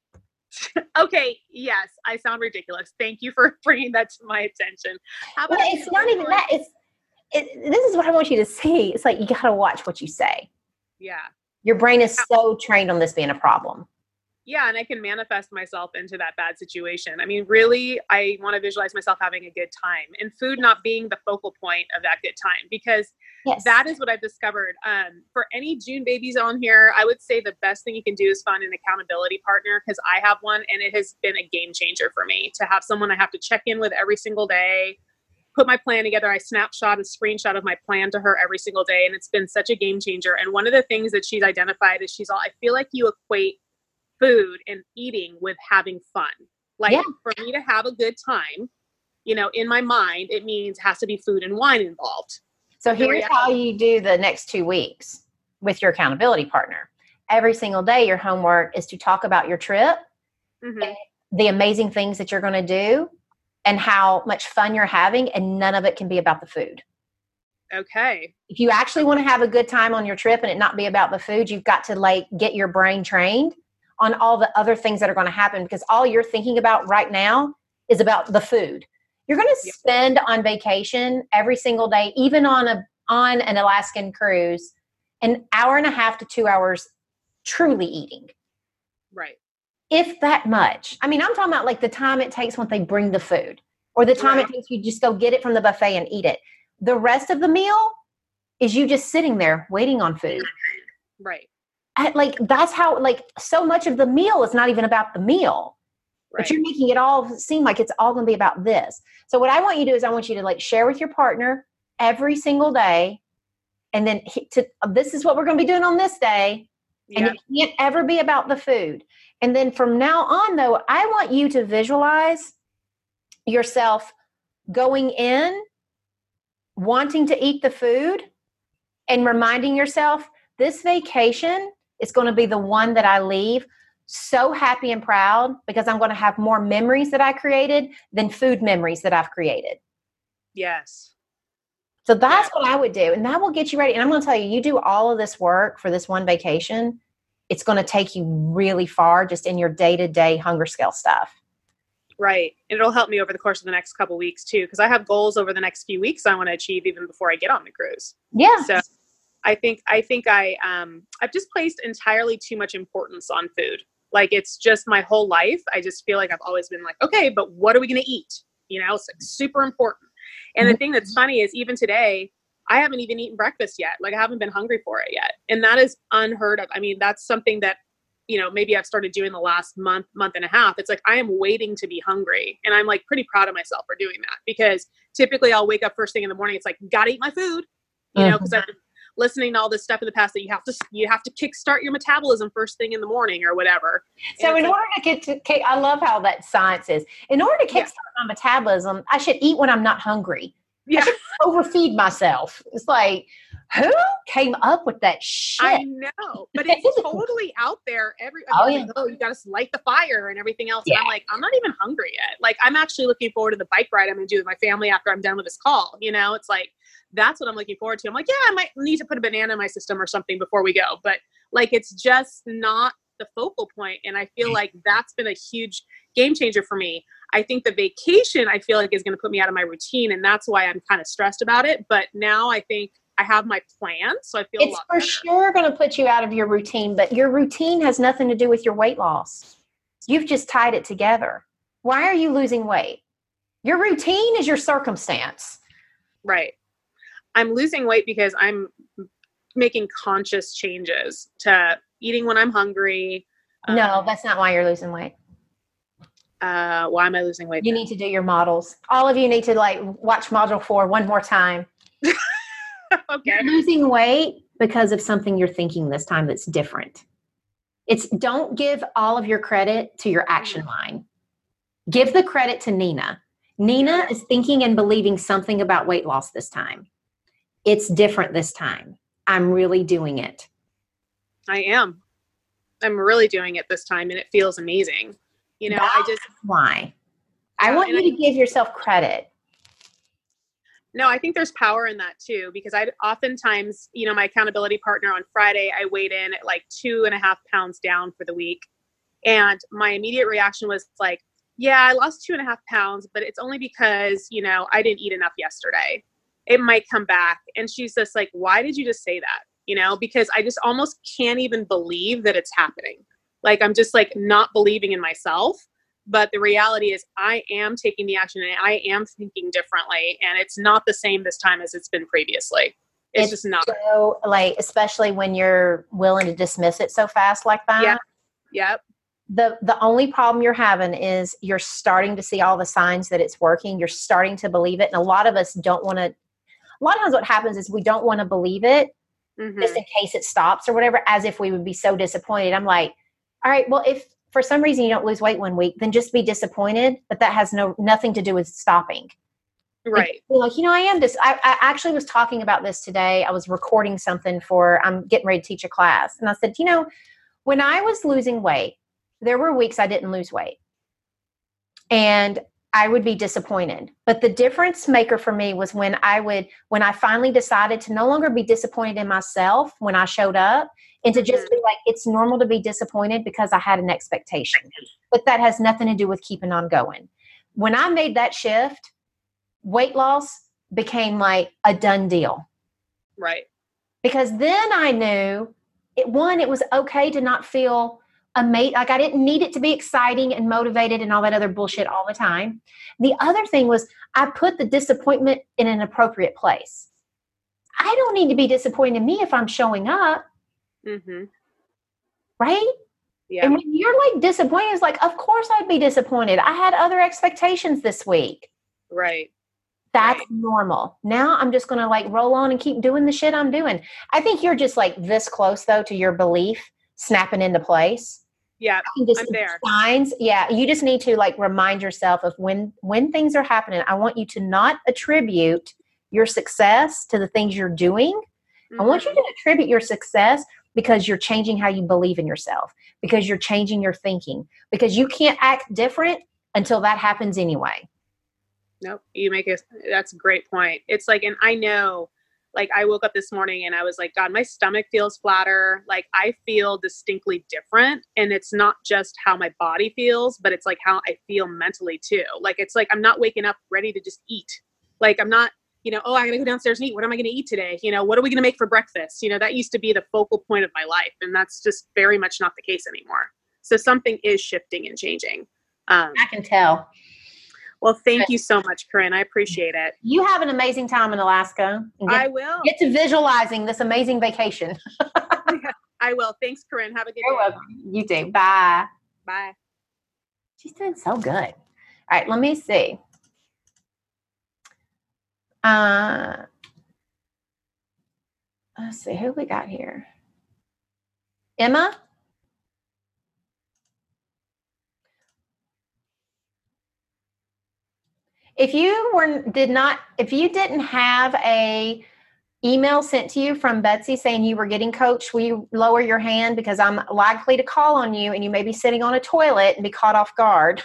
Okay. Yes. I sound ridiculous. Thank you for bringing that to my attention. How Well, about it's not even that. It's it, this is what I want you to see. It's like you got to watch what you say. Yeah. Your brain is so trained on this being a problem. Yeah, and I can manifest myself into that bad situation. I mean, really, I want to visualize myself having a good time and food not being the focal point of that good time, because Yes. that is what I've discovered. Um, for any June babies on here, I would say the best thing you can do is find an accountability partner, because I have one and it has been a game changer for me to have someone I have to check in with every single day, put my plan together. I snapshot a screenshot of my plan to her every single day, and it's been such a game changer. And one of the things that she's identified is she's all, I feel like you equate food and eating with having fun. Like Yeah. for me to have a good time, you know, in my mind, it means has to be food and wine involved. So The here's reality- how you do the next two weeks with your accountability partner. Every single day, your homework is to talk about your trip, Mhm. the amazing things that you're going to do, and how much fun you're having, and none of it can be about the food. Okay. If you actually want to have a good time on your trip and it not be about the food, you've got to like get your brain trained on all the other things that are going to happen, because all you're thinking about right now is about the food. You're going to Yep. spend on vacation every single day, even on a on an Alaskan cruise, an hour and a half to two hours truly eating, Right. if that much. I mean, I'm talking about like the time it takes when they bring the food, or the time Right. it takes you just go get it from the buffet and eat it. The rest of the meal is you just sitting there waiting on food. Right. At, like that's how, like, so much of the meal is not even about the meal, Right. but you're making it all seem like it's all going to be about this. So what I want you to do is I want you to like share with your partner every single day And then to, this is what we're going to be doing on this day. And yeah. It can't ever be about the food. And then from now on, though, I want you to visualize yourself going in, wanting to eat the food, and reminding yourself, this vacation is going to be the one that I leave so happy and proud because I'm going to have more memories that I created than food memories that I've created. Yes. So that's yeah. what I would do. And that will get you ready. And I'm going to tell you, you do all of this work for this one vacation, it's going to take you really far just in your day-to-day hunger scale stuff. Right. It'll help me over the course of the next couple of weeks too, because I have goals over the next few weeks I want to achieve even before I get on the cruise. Yeah. So I think I think I um I've just placed entirely too much importance on food. Like it's just my whole life. I just feel like I've always been like, okay, but what are we going to eat? You know, it's like super important. And mm-hmm. the thing that's funny is even today, I haven't even eaten breakfast yet. Like I haven't been hungry for it yet. And that is unheard of. I mean, that's something that, you know, maybe I've started doing the last month, month and a half. It's like, I am waiting to be hungry. And I'm like pretty proud of myself for doing that because typically I'll wake up first thing in the morning. It's like, gotta eat my food, you mm-hmm. know, because I've been listening to all this stuff in the past that you have to, you have to kickstart your metabolism first thing in the morning or whatever. So and in order like, to get to, I love how that science is. In order to kickstart yeah. my metabolism, I should eat when I'm not hungry. Yeah. I should overfeed myself. It's like, who came up with that shit? I know, but it's totally out there. Every I mean, oh, yeah. like, oh, you got to light the fire and everything else. Yeah. And I'm like, I'm not even hungry yet. Like, I'm actually looking forward to the bike ride I'm going to do with my family after I'm done with this call. You know, it's like, that's what I'm looking forward to. I'm like, yeah, I might need to put a banana in my system or something before we go. But like, it's just not the focal point. And I feel like that's been a huge game changer for me. I think the vacation, I feel like is going to put me out of my routine. And that's why I'm kind of stressed about it. But now I think I have my plan. So I feel it's a lot for better. Sure going to put you out of your routine, but your routine has nothing to do with your weight loss. You've just tied it together. Why are you losing weight? Your routine is your circumstance. Right. I'm losing weight because I'm making conscious changes to eating when I'm hungry. No, um, that's not why you're losing weight. Uh, why am I losing weight? You then? need to do your models. All of you need to like watch module four one more time. Okay. You're losing weight because of something you're thinking this time that's different. It's don't give all of your credit to your action line. Give the credit to Nina. Nina is thinking and believing something about weight loss this time. It's different this time. I'm really doing it. I am. I'm really doing it this time and it feels amazing. You know, That's I just why. I yeah, want you I, to give yourself credit. No, I think there's power in that too, because I oftentimes, you know, my accountability partner on Friday, I weighed in at like two and a half pounds down for the week. And my immediate reaction was like, yeah, I lost two and a half pounds, but it's only because, you know, I didn't eat enough yesterday. It might come back. And she's just like, why did you just say that? You know, because I just almost can't even believe that it's happening. Like, I'm just like not believing in myself. But the reality is I am taking the action and I am thinking differently. And it's not the same this time as it's been previously. It's, it's just not. So, like, especially when you're willing to dismiss it so fast like that. Yeah. Yep. The, the only problem you're having is you're starting to see all the signs that it's working. You're starting to believe it. And a lot of us don't want to, a lot of times what happens is we don't want to believe it mm-hmm. just in case it stops or whatever, as if we would be so disappointed. I'm like, all right, well, if for some reason you don't lose weight one week, then just be disappointed, but that has no nothing to do with stopping. Right. Like, you know, I am just, I, I actually was talking about this today. I was recording something for, I'm getting ready to teach a class. And I said, you know, when I was losing weight, there were weeks I didn't lose weight. And I would be disappointed. But the difference maker for me was when I would, when I finally decided to no longer be disappointed in myself when I showed up and to just be like, it's normal to be disappointed because I had an expectation. But that has nothing to do with keeping on going. When I made that shift, weight loss became like a done deal. Right. Because then I knew, it one, it was okay to not feel amazing. Like I didn't need it to be exciting and motivated and all that other bullshit all the time. The other thing was I put the disappointment in an appropriate place. I don't need to be disappointed in me if I'm showing up. Mm-hmm. Right? Yeah. And when you're like disappointed, it's like, of course I'd be disappointed. I had other expectations this week. Right. That's right. normal. Now I'm just going to like roll on and keep doing the shit I'm doing. I think you're just like this close though to your belief snapping into place. Yeah, You just I'm there. signs. Yeah, you just need to like remind yourself of when when things are happening. I want you to not attribute your success to the things you're doing. Mm-hmm. I want you to attribute your success because you're changing how you believe in yourself, because you're changing your thinking, because you can't act different until that happens anyway. Nope. You make it. That's a great point. It's like, and I know, like I woke up this morning and I was like, God, my stomach feels flatter. Like I feel distinctly different. And it's not just how my body feels, but it's like how I feel mentally too. Like, it's like, I'm not waking up ready to just eat. Like I'm not, you know, oh, I gotta go downstairs and eat. What am I going to eat today? You know, what are we going to make for breakfast? You know, that used to be the focal point of my life. And that's just very much not the case anymore. So something is shifting and changing. Um, I can tell. Well, thank you so much, Corinne. I appreciate it. You have an amazing time in Alaska. Get, I will. Get to visualizing this amazing vacation. I will. Thanks, Corinne. Have a good You're day. welcome. You too. Bye. Bye. She's doing so good. All right, let me see. Uh, let's see who we got here. Emma? If you were did not, if you didn't have a email sent to you from Betsy saying you were getting coached, will you lower your hand because I'm likely to call on you and you may be sitting on a toilet and be caught off guard.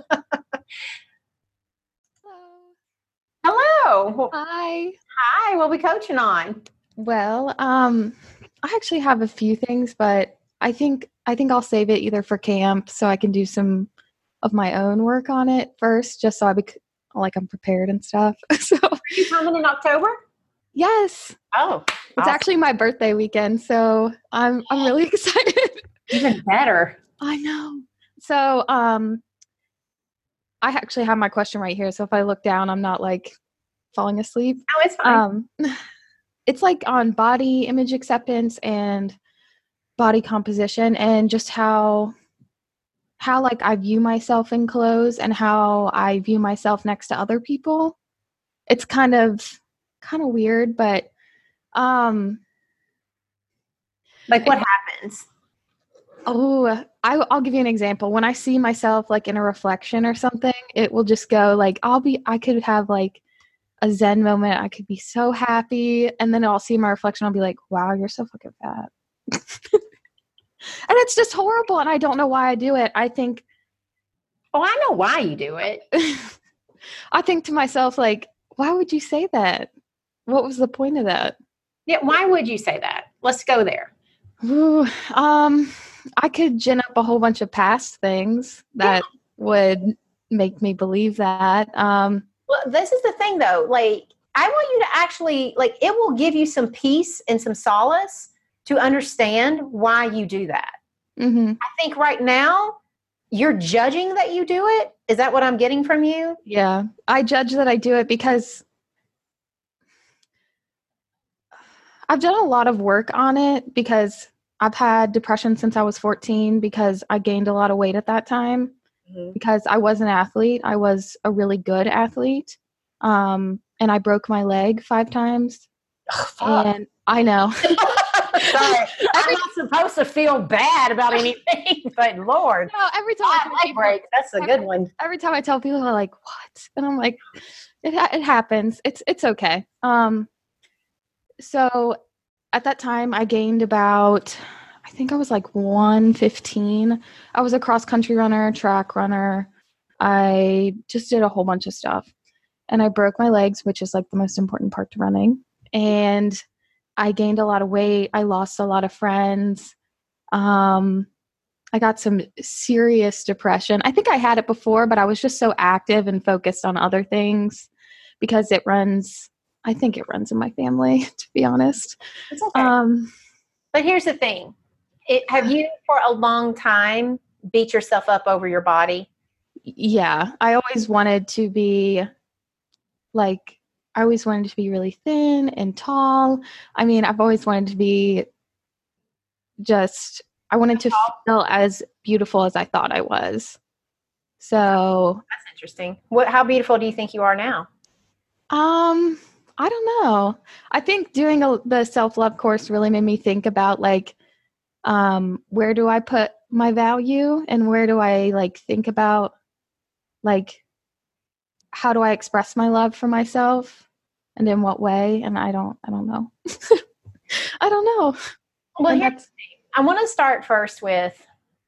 Hello. Hello. Hi. Hi. What are we coaching on? Well, um, I actually have a few things, but I think I think I'll save it either for camp so I can do some of my own work on it first, just so I be like I'm prepared and stuff. So, are you coming in October? Yes. Oh, it's awesome. actually my birthday weekend, so I'm I'm really excited. Even better. I know. So, um, I actually have my question right here. So if I look down, I'm not like falling asleep. Oh, it's fine. Um, it's like on body image acceptance and body composition and just how how like I view myself in clothes and how I view myself next to other people. It's kind of kind of weird, but um like what it, happens? Oh, I, I'll give you an example. When I see myself like in a reflection or something, it will just go like I'll be I could have like a Zen moment. I could be so happy, and then I'll see my reflection. I'll be like, "Wow, you're so fucking fat," and it's just horrible. And I don't know why I do it. I think, oh, I know why you do it. I think to myself, like, why would you say that? What was the point of that? Yeah, why would you say that? Let's go there. Ooh, um, I could gin up a whole bunch of past things that yeah. would make me believe that. Um, well, this is the thing, though. Like, I want you to actually, like, it will give you some peace and some solace to understand why you do that. Mm-hmm. I think right now you're judging that you do it. Is that what I'm getting from you? Yeah, I judge that I do it because I've done a lot of work on it because I've had depression since I was fourteen because I gained a lot of weight at that time mm-hmm. because I was an athlete. I was a really good athlete. Um, and I broke my leg five times. Oh, and I know. Sorry. I'm not supposed to feel bad about anything, but Lord. No, every time I leg break, that's a good one. Every time I tell people, they're like, what? And I'm like, it, it happens. It's, it's okay. Um, So at that time I gained about, I think I was like one fifteen. I was a cross country runner, track runner. I just did a whole bunch of stuff and I broke my legs, which is like the most important part to running. And I gained a lot of weight. I lost a lot of friends. Um, I got some serious depression. I think I had it before, but I was just so active and focused on other things because it runs I think it runs in my family, to be honest. It's okay. Um, but here's the thing. It, have you, for a long time, beat yourself up over your body? Yeah. I always wanted to be, like, I always wanted to be really thin and tall. I mean, I've always wanted to be just, I wanted to feel as beautiful as I thought I was. So. That's interesting. What? How beautiful do you think you are now? Um, I don't know. I think doing a, the self-love course really made me think about like, um, where do I put my value and where do I like think about like, how do I express my love for myself and in what way? And I don't, I don't know. I don't know. Well, And here's that's, I want to start first with,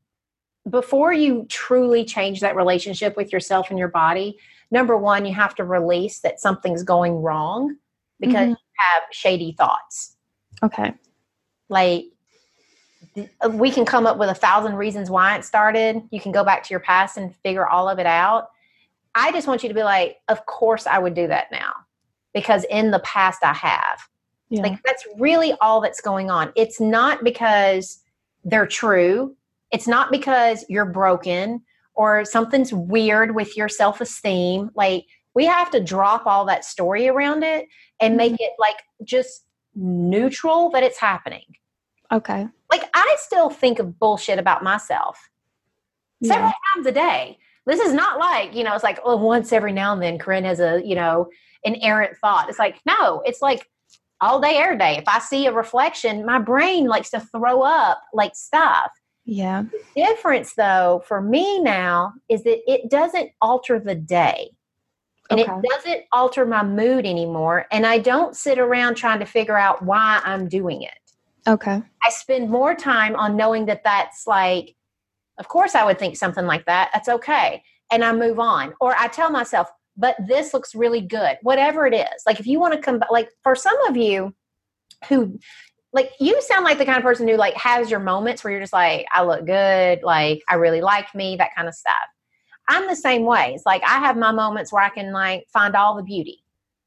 before you truly change that relationship with yourself and your body, number one, you have to release that something's going wrong because Mhm. you have shady thoughts. okay. Like, th- we can come up with a thousand reasons why it started. You can go back to your past and figure all of it out. I just want you to be like, of course I would do that now because in the past I have. Yeah. Like, that's really all that's going on. It's not because they're true. It's not because you're broken or something's weird with your self-esteem. Like, we have to drop all that story around it and make Mhm. it like just neutral that it's happening. Okay. Like, I still think of bullshit about myself several Yeah. times a day. This is not like, you know, it's like, oh, once every now and then Corinne has a, you know, an errant thought. It's like, no, it's like all day, every day. If I see a reflection, my brain likes to throw up like stuff. Yeah. The difference, though, for me now is that it doesn't alter the day. And Okay. it doesn't alter my mood anymore. And I don't sit around trying to figure out why I'm doing it. Okay. I spend more time on knowing that that's like, of course I would think something like that. That's okay. And I move on. Or I tell myself, but this looks really good. Whatever it is. Like, if you want to come, like for some of you who, like, you sound like the kind of person who like has your moments where you're just like, I look good. Like, I really like me, that kind of stuff. I'm the same way. It's like, I have my moments where I can like find all the beauty.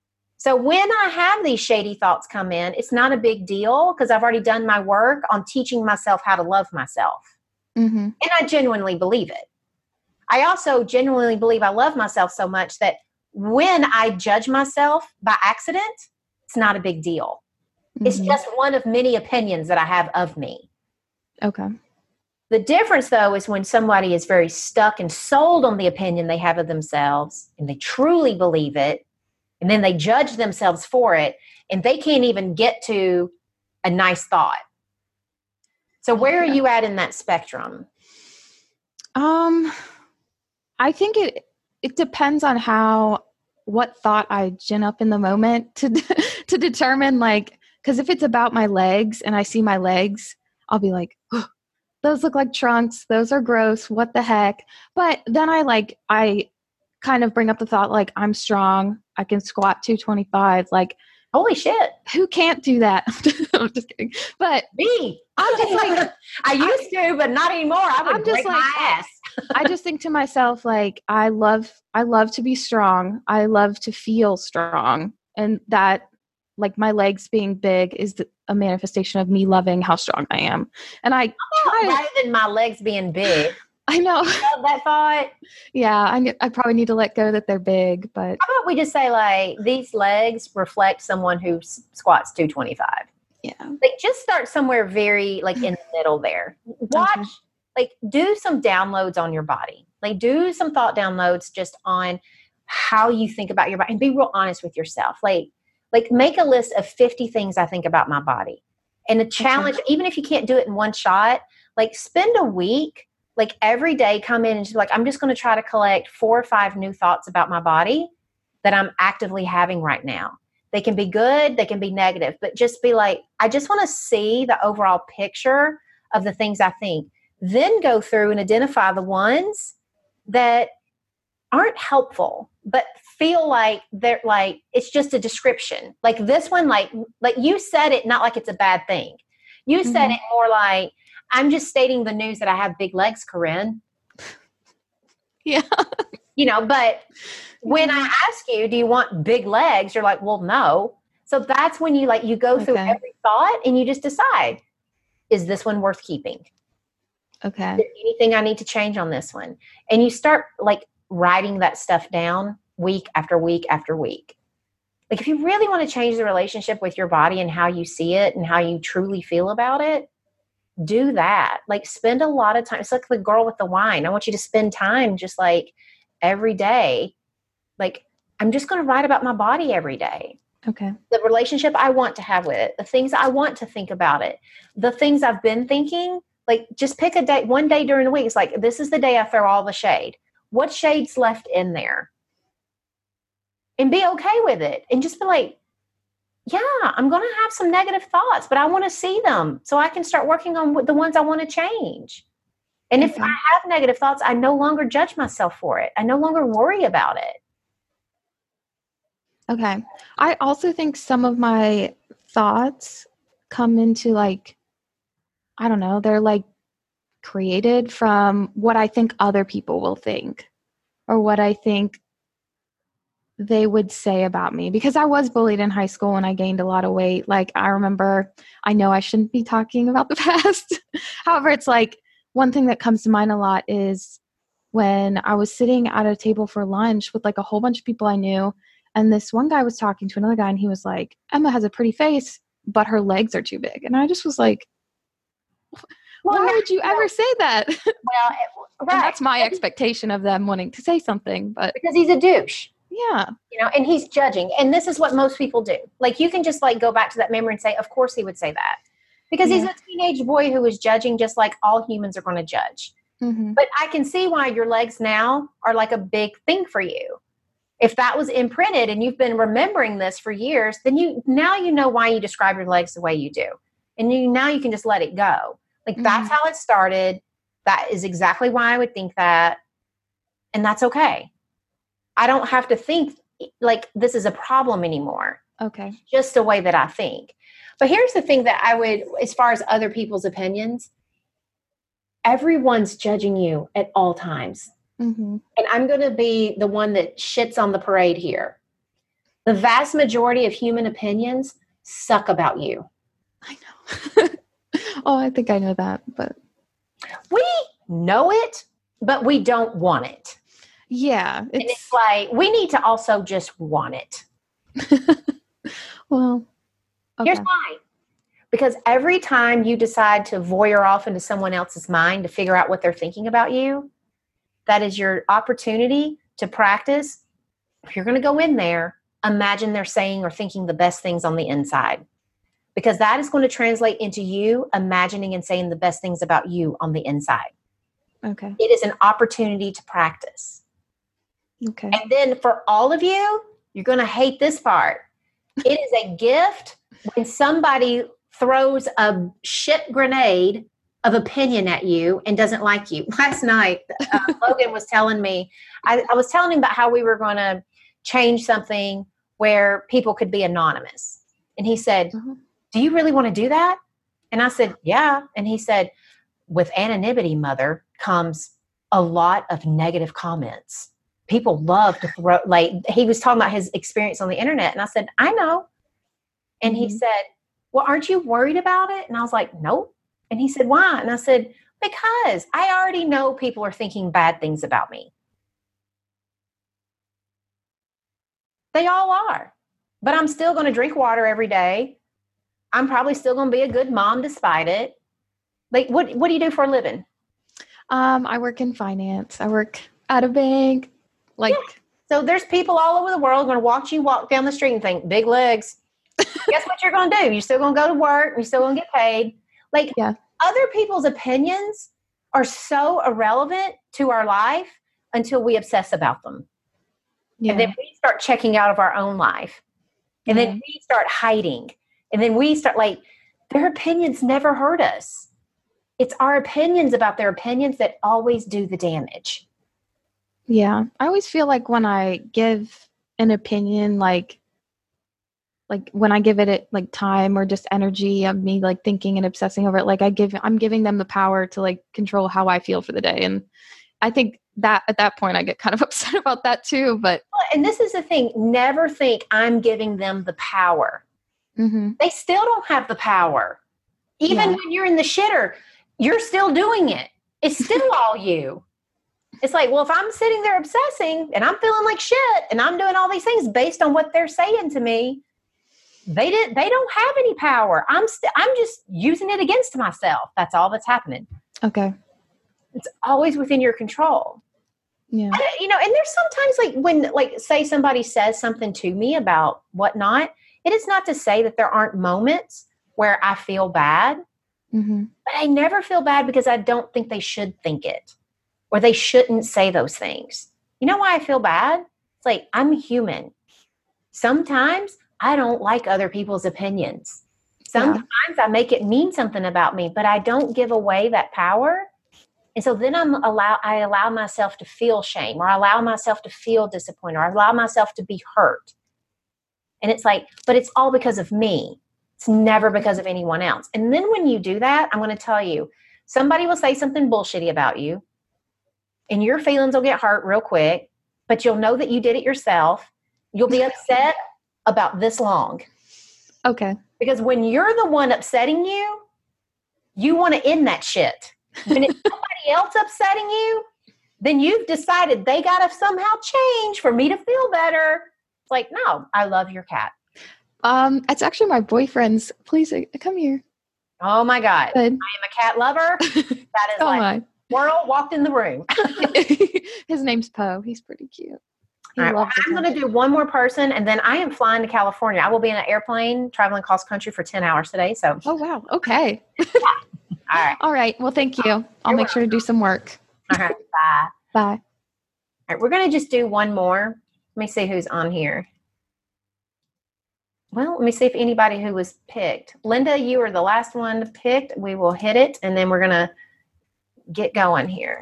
So when I have these shady thoughts come in, it's not a big deal because I've already done my work on teaching myself how to love myself. Mm-hmm. And I genuinely believe it. I also genuinely believe I love myself so much that when I judge myself by accident, it's not a big deal. Mm-hmm. It's just one of many opinions that I have of me. Okay. The difference, though, is when somebody is very stuck and sold on the opinion they have of themselves and they truly believe it, and then they judge themselves for it, and they can't even get to a nice thought. So where are you at in that spectrum? Um, I think it it depends on how what thought I gin up in the moment to to determine, like, because if it's about my legs and I see my legs, I'll be like, oh, those look like trunks. Those are gross. What the heck? But then I like I kind of bring up the thought like, I'm strong. I can squat two twenty-five. Like, Holy shit. who can't do that? I'm just kidding. But Me. I'm just like, I used to, but not anymore. I would I'm just break like, my ass. I just think to myself, like, I love, I love to be strong. I love to feel strong. And that, like, my legs being big is the, a manifestation of me loving how strong I am. And I try, Rather than my legs being big. I know. Love that thought. Yeah, I, ne- I probably need to let go that they're big, but How about we just say, like, these legs reflect someone who s- squats two twenty-five? yeah. Like, just start somewhere very, like, in the middle there. Watch, Okay. like, do some downloads on your body. Like, do some thought downloads just on how you think about your body and be real honest with yourself. Like, like make a list of fifty things I think about my body. And the challenge, okay. even if you can't do it in one shot, like, spend a week, like, every day come in and just be like, I'm just going to try to collect four or five new thoughts about my body that I'm actively having right now. They can be good, they can be negative, but just be like, I just want to see the overall picture of the things I think. Then go through and identify the ones that aren't helpful, but feel like they're like, it's just a description. Like this one, like, like you said it, not like it's a bad thing. You said Mm-hmm. it more like, I'm just stating the news that I have big legs, Corinne. Yeah. You know, but when I ask you, do you want big legs? You're like, well, no. So that's when you like, you go through Okay. every thought and you just decide, is this one worth keeping? Okay. Is there anything I need to change on this one? And you start like writing that stuff down week after week after week. Like if you really want to change the relationship with your body and how you see it and how you truly feel about it, do that. Like spend a lot of time. It's like the girl with the wine. I want you to spend time just like every day, like I'm just going to write about my body every day. Okay. The relationship I want to have with it, the things I want to think about it, the things I've been thinking. Like, just pick a day, one day during the week. It's like, this is the day I throw all the shade. What shade's left in there? And be okay with it. And just be like, yeah, I'm going to have some negative thoughts, but I want to see them so I can start working on the ones I want to change. And if Okay. I have negative thoughts, I no longer judge myself for it. I no longer worry about it. Okay. I also think some of my thoughts come into like, I don't know, they're like created from what I think other people will think or what I think they would say about me, because I was bullied in high school and I gained a lot of weight. Like, I remember, I know I shouldn't be talking about the past. However, it's like one thing that comes to mind a lot is when I was sitting at a table for lunch with like a whole bunch of people I knew. And this one guy was talking to another guy and he was like, Emma has a pretty face, but her legs are too big. And I just was like, Well, why no, would you no. ever say that? Well, it- right. And that's my expectation of them wanting to say something. But Because he's a douche. yeah. You know, and he's judging. And this is what most people do. Like, you can just like go back to that memory and say, of course he would say that. Because he's Yeah. a teenage boy who is judging just like all humans are going to judge. Mm-hmm. But I can see why your legs now are like a big thing for you. If that was imprinted and you've been remembering this for years, then you now you know why you describe your legs the way you do. And you now you can just let it go. Like, Mm-hmm. that's how it started. That is exactly why I would think that. And that's okay. I don't have to think like this is a problem anymore. Okay. Just the way that I think. But here's the thing that I would, as far as other people's opinions, everyone's judging you at all times. Mm-hmm. And I'm going to be the one that shits on the parade here. The vast majority of human opinions suck about you. I know. Oh, I think I know that, but We know it, but we don't want it. yeah, And it's, it's like, we need to also just want it. well, okay. Here's why. Because every time you decide to voyeur off into someone else's mind to figure out what they're thinking about you, that is your opportunity to practice. If you're going to go in there, imagine they're saying or thinking the best things on the inside. Because that is going to translate into you imagining and saying the best things about you on the inside. Okay. It is an opportunity to practice. Okay. And then for all of you, you're going to hate this part. It is a gift when somebody throws a shit grenade of opinion at you and doesn't like you. Last night, uh, Logan was telling me, I, I was telling him about how we were going to change something where people could be anonymous. And he said, Uh-huh. do you really want to do that? And I said, yeah. And he said, with anonymity, mother, comes a lot of negative comments. People love to throw, like, he was talking about his experience on the internet. And I said, I know. And he Mhm. said, well, aren't you worried about it? And I was like, nope. And he said, why? And I said, because I already know people are thinking bad things about me. They all are. But I'm still going to drink water every day. I'm probably still going to be a good mom despite it. Like, what, what do you do for a living? Um, I work in finance. I work at a bank. Like, So there's people all over the world going to watch you walk down the street and think, big legs. Guess what you're going to do? You're still going to go to work. You're still going to get paid. Like, Yeah. other people's opinions are so irrelevant to our life until we obsess about them. yeah. And then we start checking out of our own life. And Yeah. then we start hiding. And then we start like, their opinions never hurt us. It's our opinions about their opinions that always do the damage. Yeah. I always feel like when I give an opinion, like, like when I give it like time or just energy of me like thinking and obsessing over it, like I give, I'm giving them the power to like control how I feel for the day. And I think that at that point I get kind of upset about that too, but Well, and this is the thing, never think I'm giving them the power. mm-hmm. They still don't have the power. Even Yeah. when you're in the shitter, you're still doing it. It's still all you. It's like, well, if I'm sitting there obsessing and I'm feeling like shit and I'm doing all these things based on what they're saying to me, they did they don't have any power. I'm st- I'm just using it against myself. That's all that's happening. Okay. It's always within your control. Yeah. I, you know, and there's sometimes like when, like, say somebody says something to me about whatnot, it is not to say that there aren't moments where I feel bad, Mm-hmm. but I never feel bad because I don't think they should think it or they shouldn't say those things. You know why I feel bad? It's like, I'm human. Sometimes I don't like other people's opinions. Sometimes yeah. I make it mean something about me, but I don't give away that power. And so then I'm allow I allow myself to feel shame, or I allow myself to feel disappointed, or I allow myself to be hurt. And it's like, but it's all because of me. It's never because of anyone else. And then when you do that, I'm going to tell you, somebody will say something bullshitty about you, and your feelings will get hurt real quick, but you'll know that you did it yourself. You'll be upset about this long. Okay. Because when you're the one upsetting you, you want to end that shit. When it's somebody else upsetting you, then you've decided they got to somehow change for me to feel better. It's like, no, I love your cat. Um, it's actually my boyfriend's. Please uh, come here. Oh my God. Good. I am a cat lover. That is oh like, my. World walked in the room. His name's Poe. He's pretty cute. He All right, well, loves I'm going to do one more person, and then I am flying to California. I will be in an airplane traveling cross country for ten hours today. So, oh wow, okay. All right, all right. Well, thank you. I'll You're make welcome. Sure to do some work. All right, bye. Bye. All right, we're going to just do one more. Let me see who's on here. Well, let me see if anybody who was picked. Linda, you were the last one picked. We will hit it, and then we're going to get going here.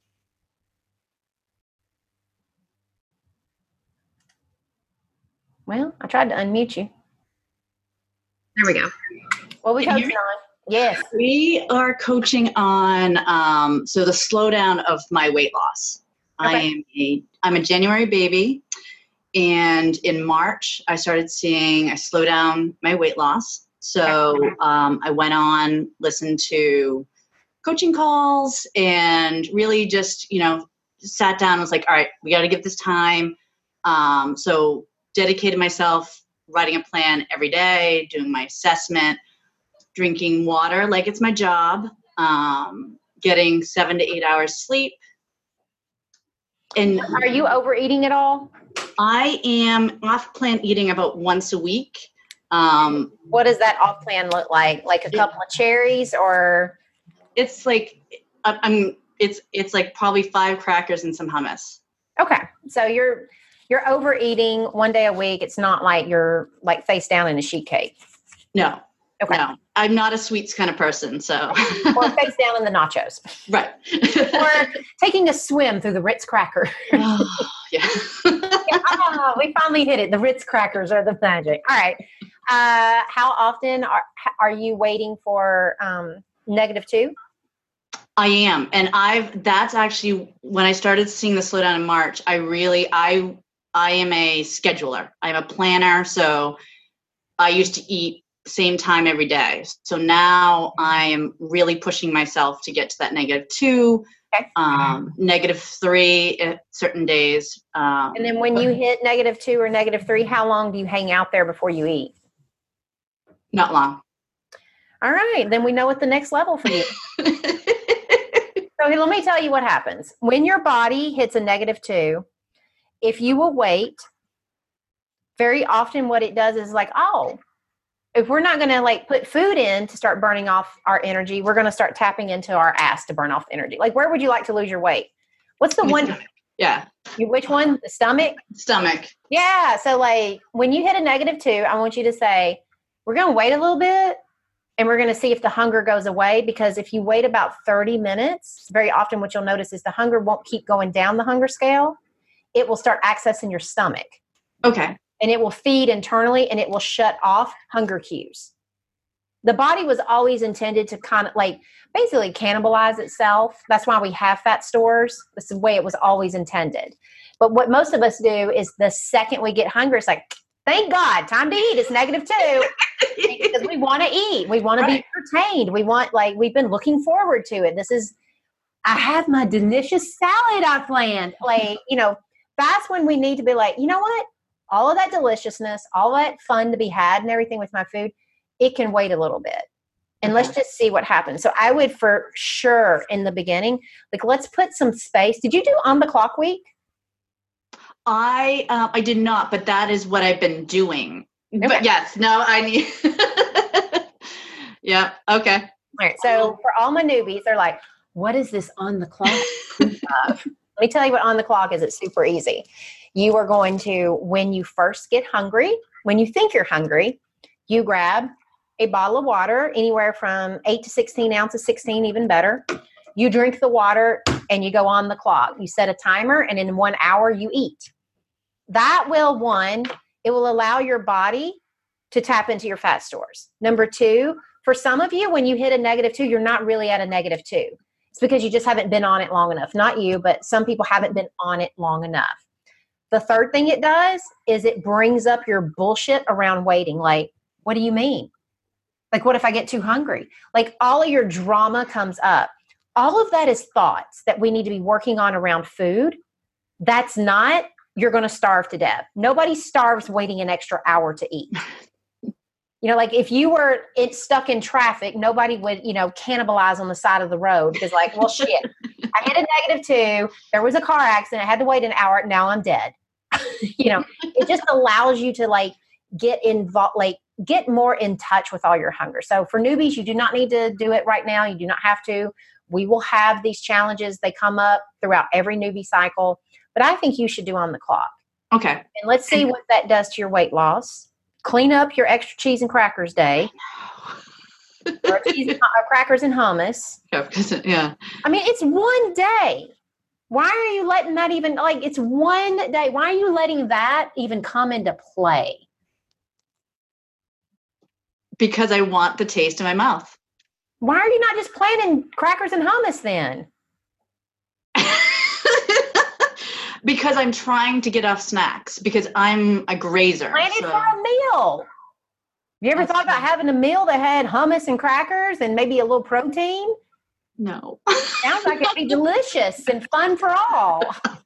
Well, I tried to unmute you. There we go. What we coaching on? Yes. We are coaching on, um, so the slowdown of my weight loss. Okay. I am a, I'm a January baby. And in March, I started seeing I slow down my weight loss. So um, I went on, listened to coaching calls, and really just, you know, sat down and was like, all right, we got to give this time. Um, so dedicated myself, writing a plan every day, doing my assessment, drinking water like it's my job, um, getting seven to eight hours sleep. And are you overeating at all? I am off plan eating about once a week. Um, what does that off plan look like? Like a couple it, of cherries, or? It's like, I'm, it's, it's like probably five crackers and some hummus. Okay. So you're, you're overeating one day a week. It's not like you're like face down in a sheet cake. No. Okay. No, I'm not a sweets kind of person. So. Or face down in the nachos. Right. Or taking a swim through the Ritz cracker. Oh, yeah. yeah. Oh, we finally hit it. The Ritz crackers are the magic. All right. Uh, how often are, are you waiting for um, negative two? I am. And I've, that's actually when I started seeing the slowdown in March, I really, I, I am a scheduler. I'm a planner. So I used to eat same time every day. So now I'm really pushing myself to get to that negative two, okay. um, negative three at certain days. Um, and then when you hit negative two or negative three, how long do you hang out there before you eat? Not long. All right. Then we know what the next level for you. So let me tell you what happens. When your body hits a negative two, if you will wait, very often what it does is like, oh, if we're not going to like put food in to start burning off our energy, we're going to start tapping into our ass to burn off the energy. Like, where would you like to lose your weight? What's the one? Yeah. You, which one? The stomach? Stomach. Yeah. So like when you hit a negative two, I want you to say, we're going to wait a little bit and we're going to see if the hunger goes away. Because if you wait about thirty minutes, very often what you'll notice is the hunger won't keep going down the hunger scale. It will start accessing your stomach. Okay. And it will feed internally and it will shut off hunger cues. The body was always intended to kind of like basically cannibalize itself. That's why we have fat stores. This is the way it was always intended. But what most of us do is the second we get hungry, it's like, thank God, time to eat. It's negative two. Because we want to eat. We want right. to be entertained. We want, like, we've been looking forward to it. This is, I have my delicious salad I planned. Like, you know, that's when we need to be like, you know what? All of that deliciousness, all that fun to be had and everything with my food, it can wait a little bit. And Okay. let's just see what happens. So I would for sure in the beginning, like let's put some space. Did you do on the clock week? I uh, I did not, but that is what I've been doing. Okay. But yes, no, I need. Yeah. Okay. All right. So for all my newbies, they're like, what is this on the clock stuff? Let me tell you what on the clock is. It's super easy. You are going to, when you first get hungry, when you think you're hungry, you grab a bottle of water, anywhere from eight to sixteen ounces, sixteen even better. You drink the water and you go on the clock. You set a timer and in one hour you eat. That will, one, it will allow your body to tap into your fat stores. Number two, for some of you, when you hit a negative two, you're not really at a negative two. It's because you just haven't been on it long enough. Not you, but some people haven't been on it long enough. The third thing it does is it brings up your bullshit around waiting. Like, what do you mean? Like, what if I get too hungry? Like, all of your drama comes up. All of that is thoughts that we need to be working on around food. That's not, you're going to starve to death. Nobody starves waiting an extra hour to eat. You know, like if you were it stuck in traffic, nobody would, you know, cannibalize on the side of the road because like, well, shit, I hit a negative two. There was a car accident. I had to wait an hour. Now I'm dead. You know, it just allows you to like get involved, like get more in touch with all your hunger. So for newbies, you do not need to do it right now. You do not have to. We will have these challenges. They come up throughout every newbie cycle, but I think you should do on the clock. Okay. And let's see what that does to your weight loss. Clean up your extra cheese and crackers day. Or cheese and, or crackers and hummus. Yeah, because it, yeah. I mean, it's one day. Why are you letting that even, like, it's one day. Why are you letting that even come into play? Because I want the taste in my mouth. Why are you not just planning crackers and hummus then? Because I'm trying to get off snacks because I'm a grazer. Plan it so- for a meal. You ever That's thought about true. having a meal that had hummus and crackers and maybe a little protein? No. Sounds like it'd be delicious and fun for all.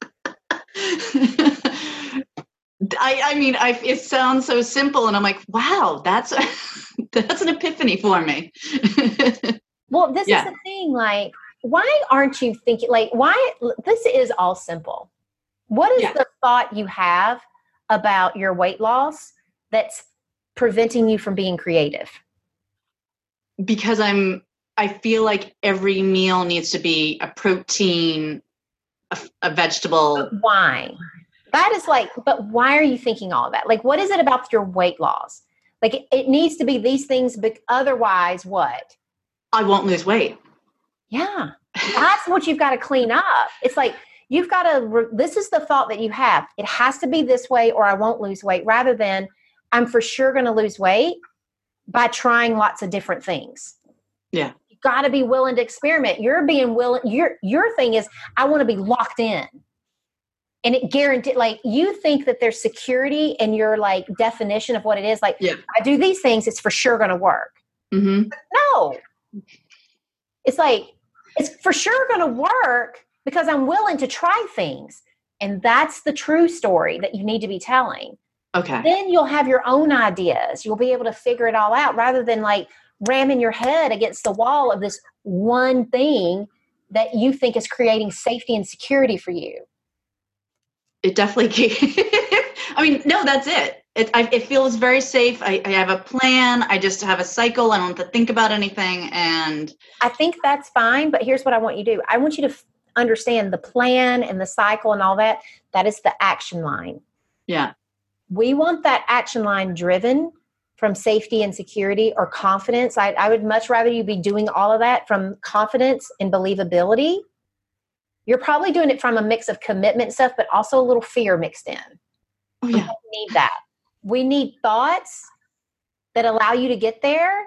I, I mean, I, it sounds so simple, and I'm like, wow, that's a, that's an epiphany for me. Well, this Yeah. is the thing. Like, why aren't you thinking? Like, why? This is all simple. What is Yeah. the thought you have about your weight loss that's preventing you from being creative? Because I'm, I feel like every meal needs to be a protein, a, a vegetable. Why? That is like, but why are you thinking all of that? Like, what is it about your weight loss? Like, it, it needs to be these things, but otherwise, what? I won't lose weight. Yeah, that's what you've got to clean up. It's like, you've got to, re- this is the thought that you have. It has to be this way or I won't lose weight, rather than I'm for sure going to lose weight by trying lots of different things. Yeah. You got to be willing to experiment. You're being willing. Your, your thing is, I want to be locked in. And it guaranteed, like, you think that there's security in your like definition of what it is. Like, Yeah. I do these things, it's for sure going to work. Mm-hmm. No. It's like, it's for sure going to work because I'm willing to try things. And that's the true story that you need to be telling. Okay. Then you'll have your own ideas. You'll be able to figure it all out rather than like ramming your head against the wall of this one thing that you think is creating safety and security for you. It definitely, I mean, no, that's it. It, I, it feels very safe. I, I have a plan. I just have a cycle. I don't have to think about anything. And I think that's fine, but here's what I want you to do. I want you to f- understand the plan and the cycle and all that. That is the action line. yeah. We want that action line driven from safety and security or confidence. I, I would much rather you be doing all of that from confidence and believability. You're probably doing it from a mix of commitment stuff, but also a little fear mixed in. Oh, We yeah. don't need that. We need thoughts that allow you to get there.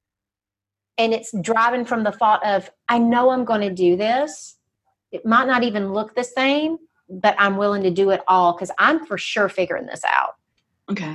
And it's driving from the thought of, I know I'm going to do this. It might not even look the same, but I'm willing to do it all because I'm for sure figuring this out. Okay.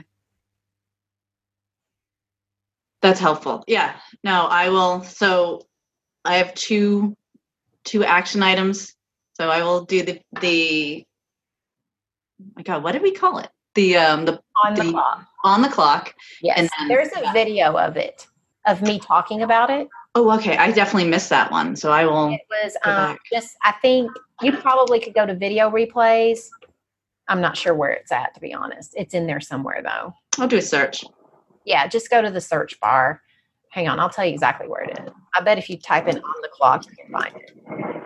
That's helpful. Yeah. No, I will. So I have two, two action items. So I will do the, the, oh my God, what did we call it? The, um, the, On the the clock. on the clock. Yes. and then- There's a video of it. of me talking about it. Oh, okay. I definitely missed that one. So I will. It was go um, back. just, I think you probably could go to video replays. I'm not sure where it's at, to be honest. It's in there somewhere, though. I'll do a search. Yeah, just go to the search bar. Hang on, I'll tell you exactly where it is. I bet if you type in on the clock, you can find it.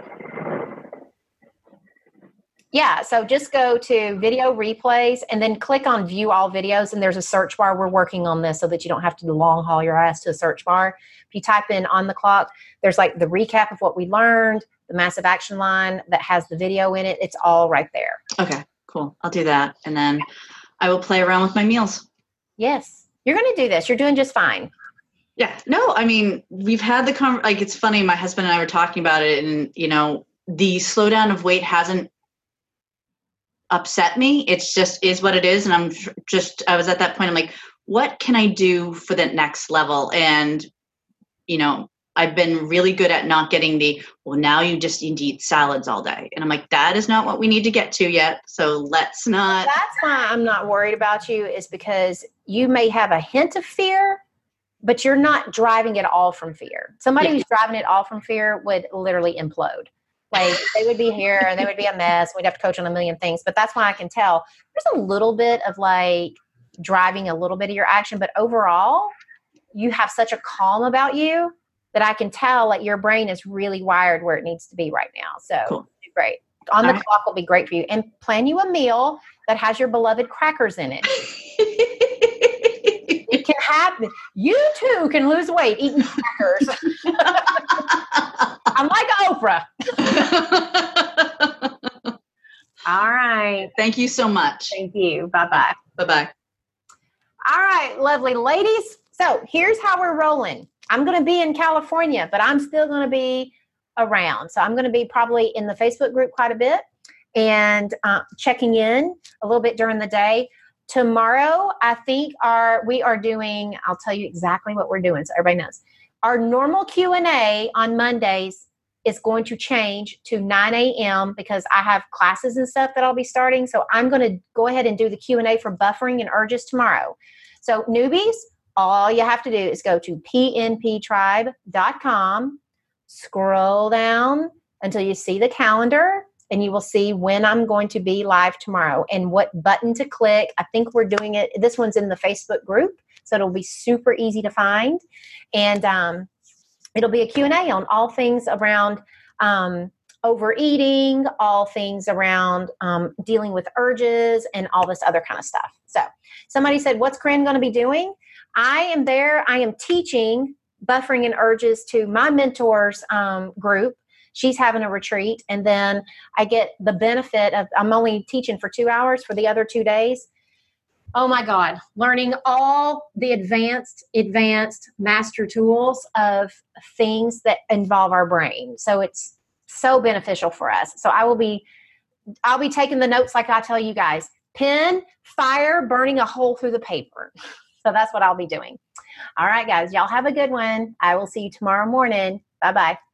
Yeah, so just go to video replays and then click on view all videos, and there's a search bar. We're working on this so that you don't have to long haul your ass to a search bar. If you type in on the clock, there's like the recap of what we learned, the massive action line that has the video in it. It's all right there. Okay, cool. I'll do that. And then I will play around with my meals. Yes, you're going to do this. You're doing just fine. Yeah, no, I mean, we've had the, con- like, it's funny. My husband and I were talking about it, and, you know, the slowdown of weight hasn't upset me. It's just is what it is. And I'm just, I was at that point, I'm like, what can I do for the next level? And, you know, I've been really good at not getting the, well, now you just need to eat salads all day. And I'm like, that is not what we need to get to yet. So let's not. That's why I'm not worried about you, is because you may have a hint of fear, but you're not driving it all from fear. Somebody Yeah. who's driving it all from fear would literally implode. Like, they would be here and they would be a mess. We'd have to coach on a million things. But that's why I can tell there's a little bit of like driving a little bit of your action. But overall, you have such a calm about you that I can tell that your brain is really wired where it needs to be right now. So Cool. great. On the All right. clock will be great for you. And plan you a meal that has your beloved crackers in it. It can happen. You too can lose weight eating crackers. I'm like Oprah. All right. Thank you so much. Thank you. Bye-bye. Bye-bye. All right, lovely ladies. So here's how we're rolling. I'm going to be in California, but I'm still going to be around. So I'm going to be probably in the Facebook group quite a bit and uh, checking in a little bit during the day. Tomorrow, I think our we are doing, I'll tell you exactly what we're doing so everybody knows. Our normal Q and A on Mondays is going to change to nine a.m. because I have classes and stuff that I'll be starting. So I'm going to go ahead and do the Q and A for buffering and urges tomorrow. So newbies, all you have to do is go to p n p tribe dot com, scroll down until you see the calendar, and you will see when I'm going to be live tomorrow and what button to click. I think we're doing it. This one's in the Facebook group, so it'll be super easy to find. And um, it'll be a Q and A on all things around um, overeating, all things around um, dealing with urges, and all this other kind of stuff. So somebody said, what's Corinne going to be doing? I am there. I am teaching buffering and urges to my mentors um, group. She's having a retreat, and then I get the benefit of, I'm only teaching for two hours for the other two days. Oh my God, learning all the advanced, advanced master tools of things that involve our brain. So it's so beneficial for us. So I will be, I'll be taking the notes like I tell you guys, pen, fire, burning a hole through the paper. So that's what I'll be doing. All right, guys, y'all have a good one. I will see you tomorrow morning. Bye-bye.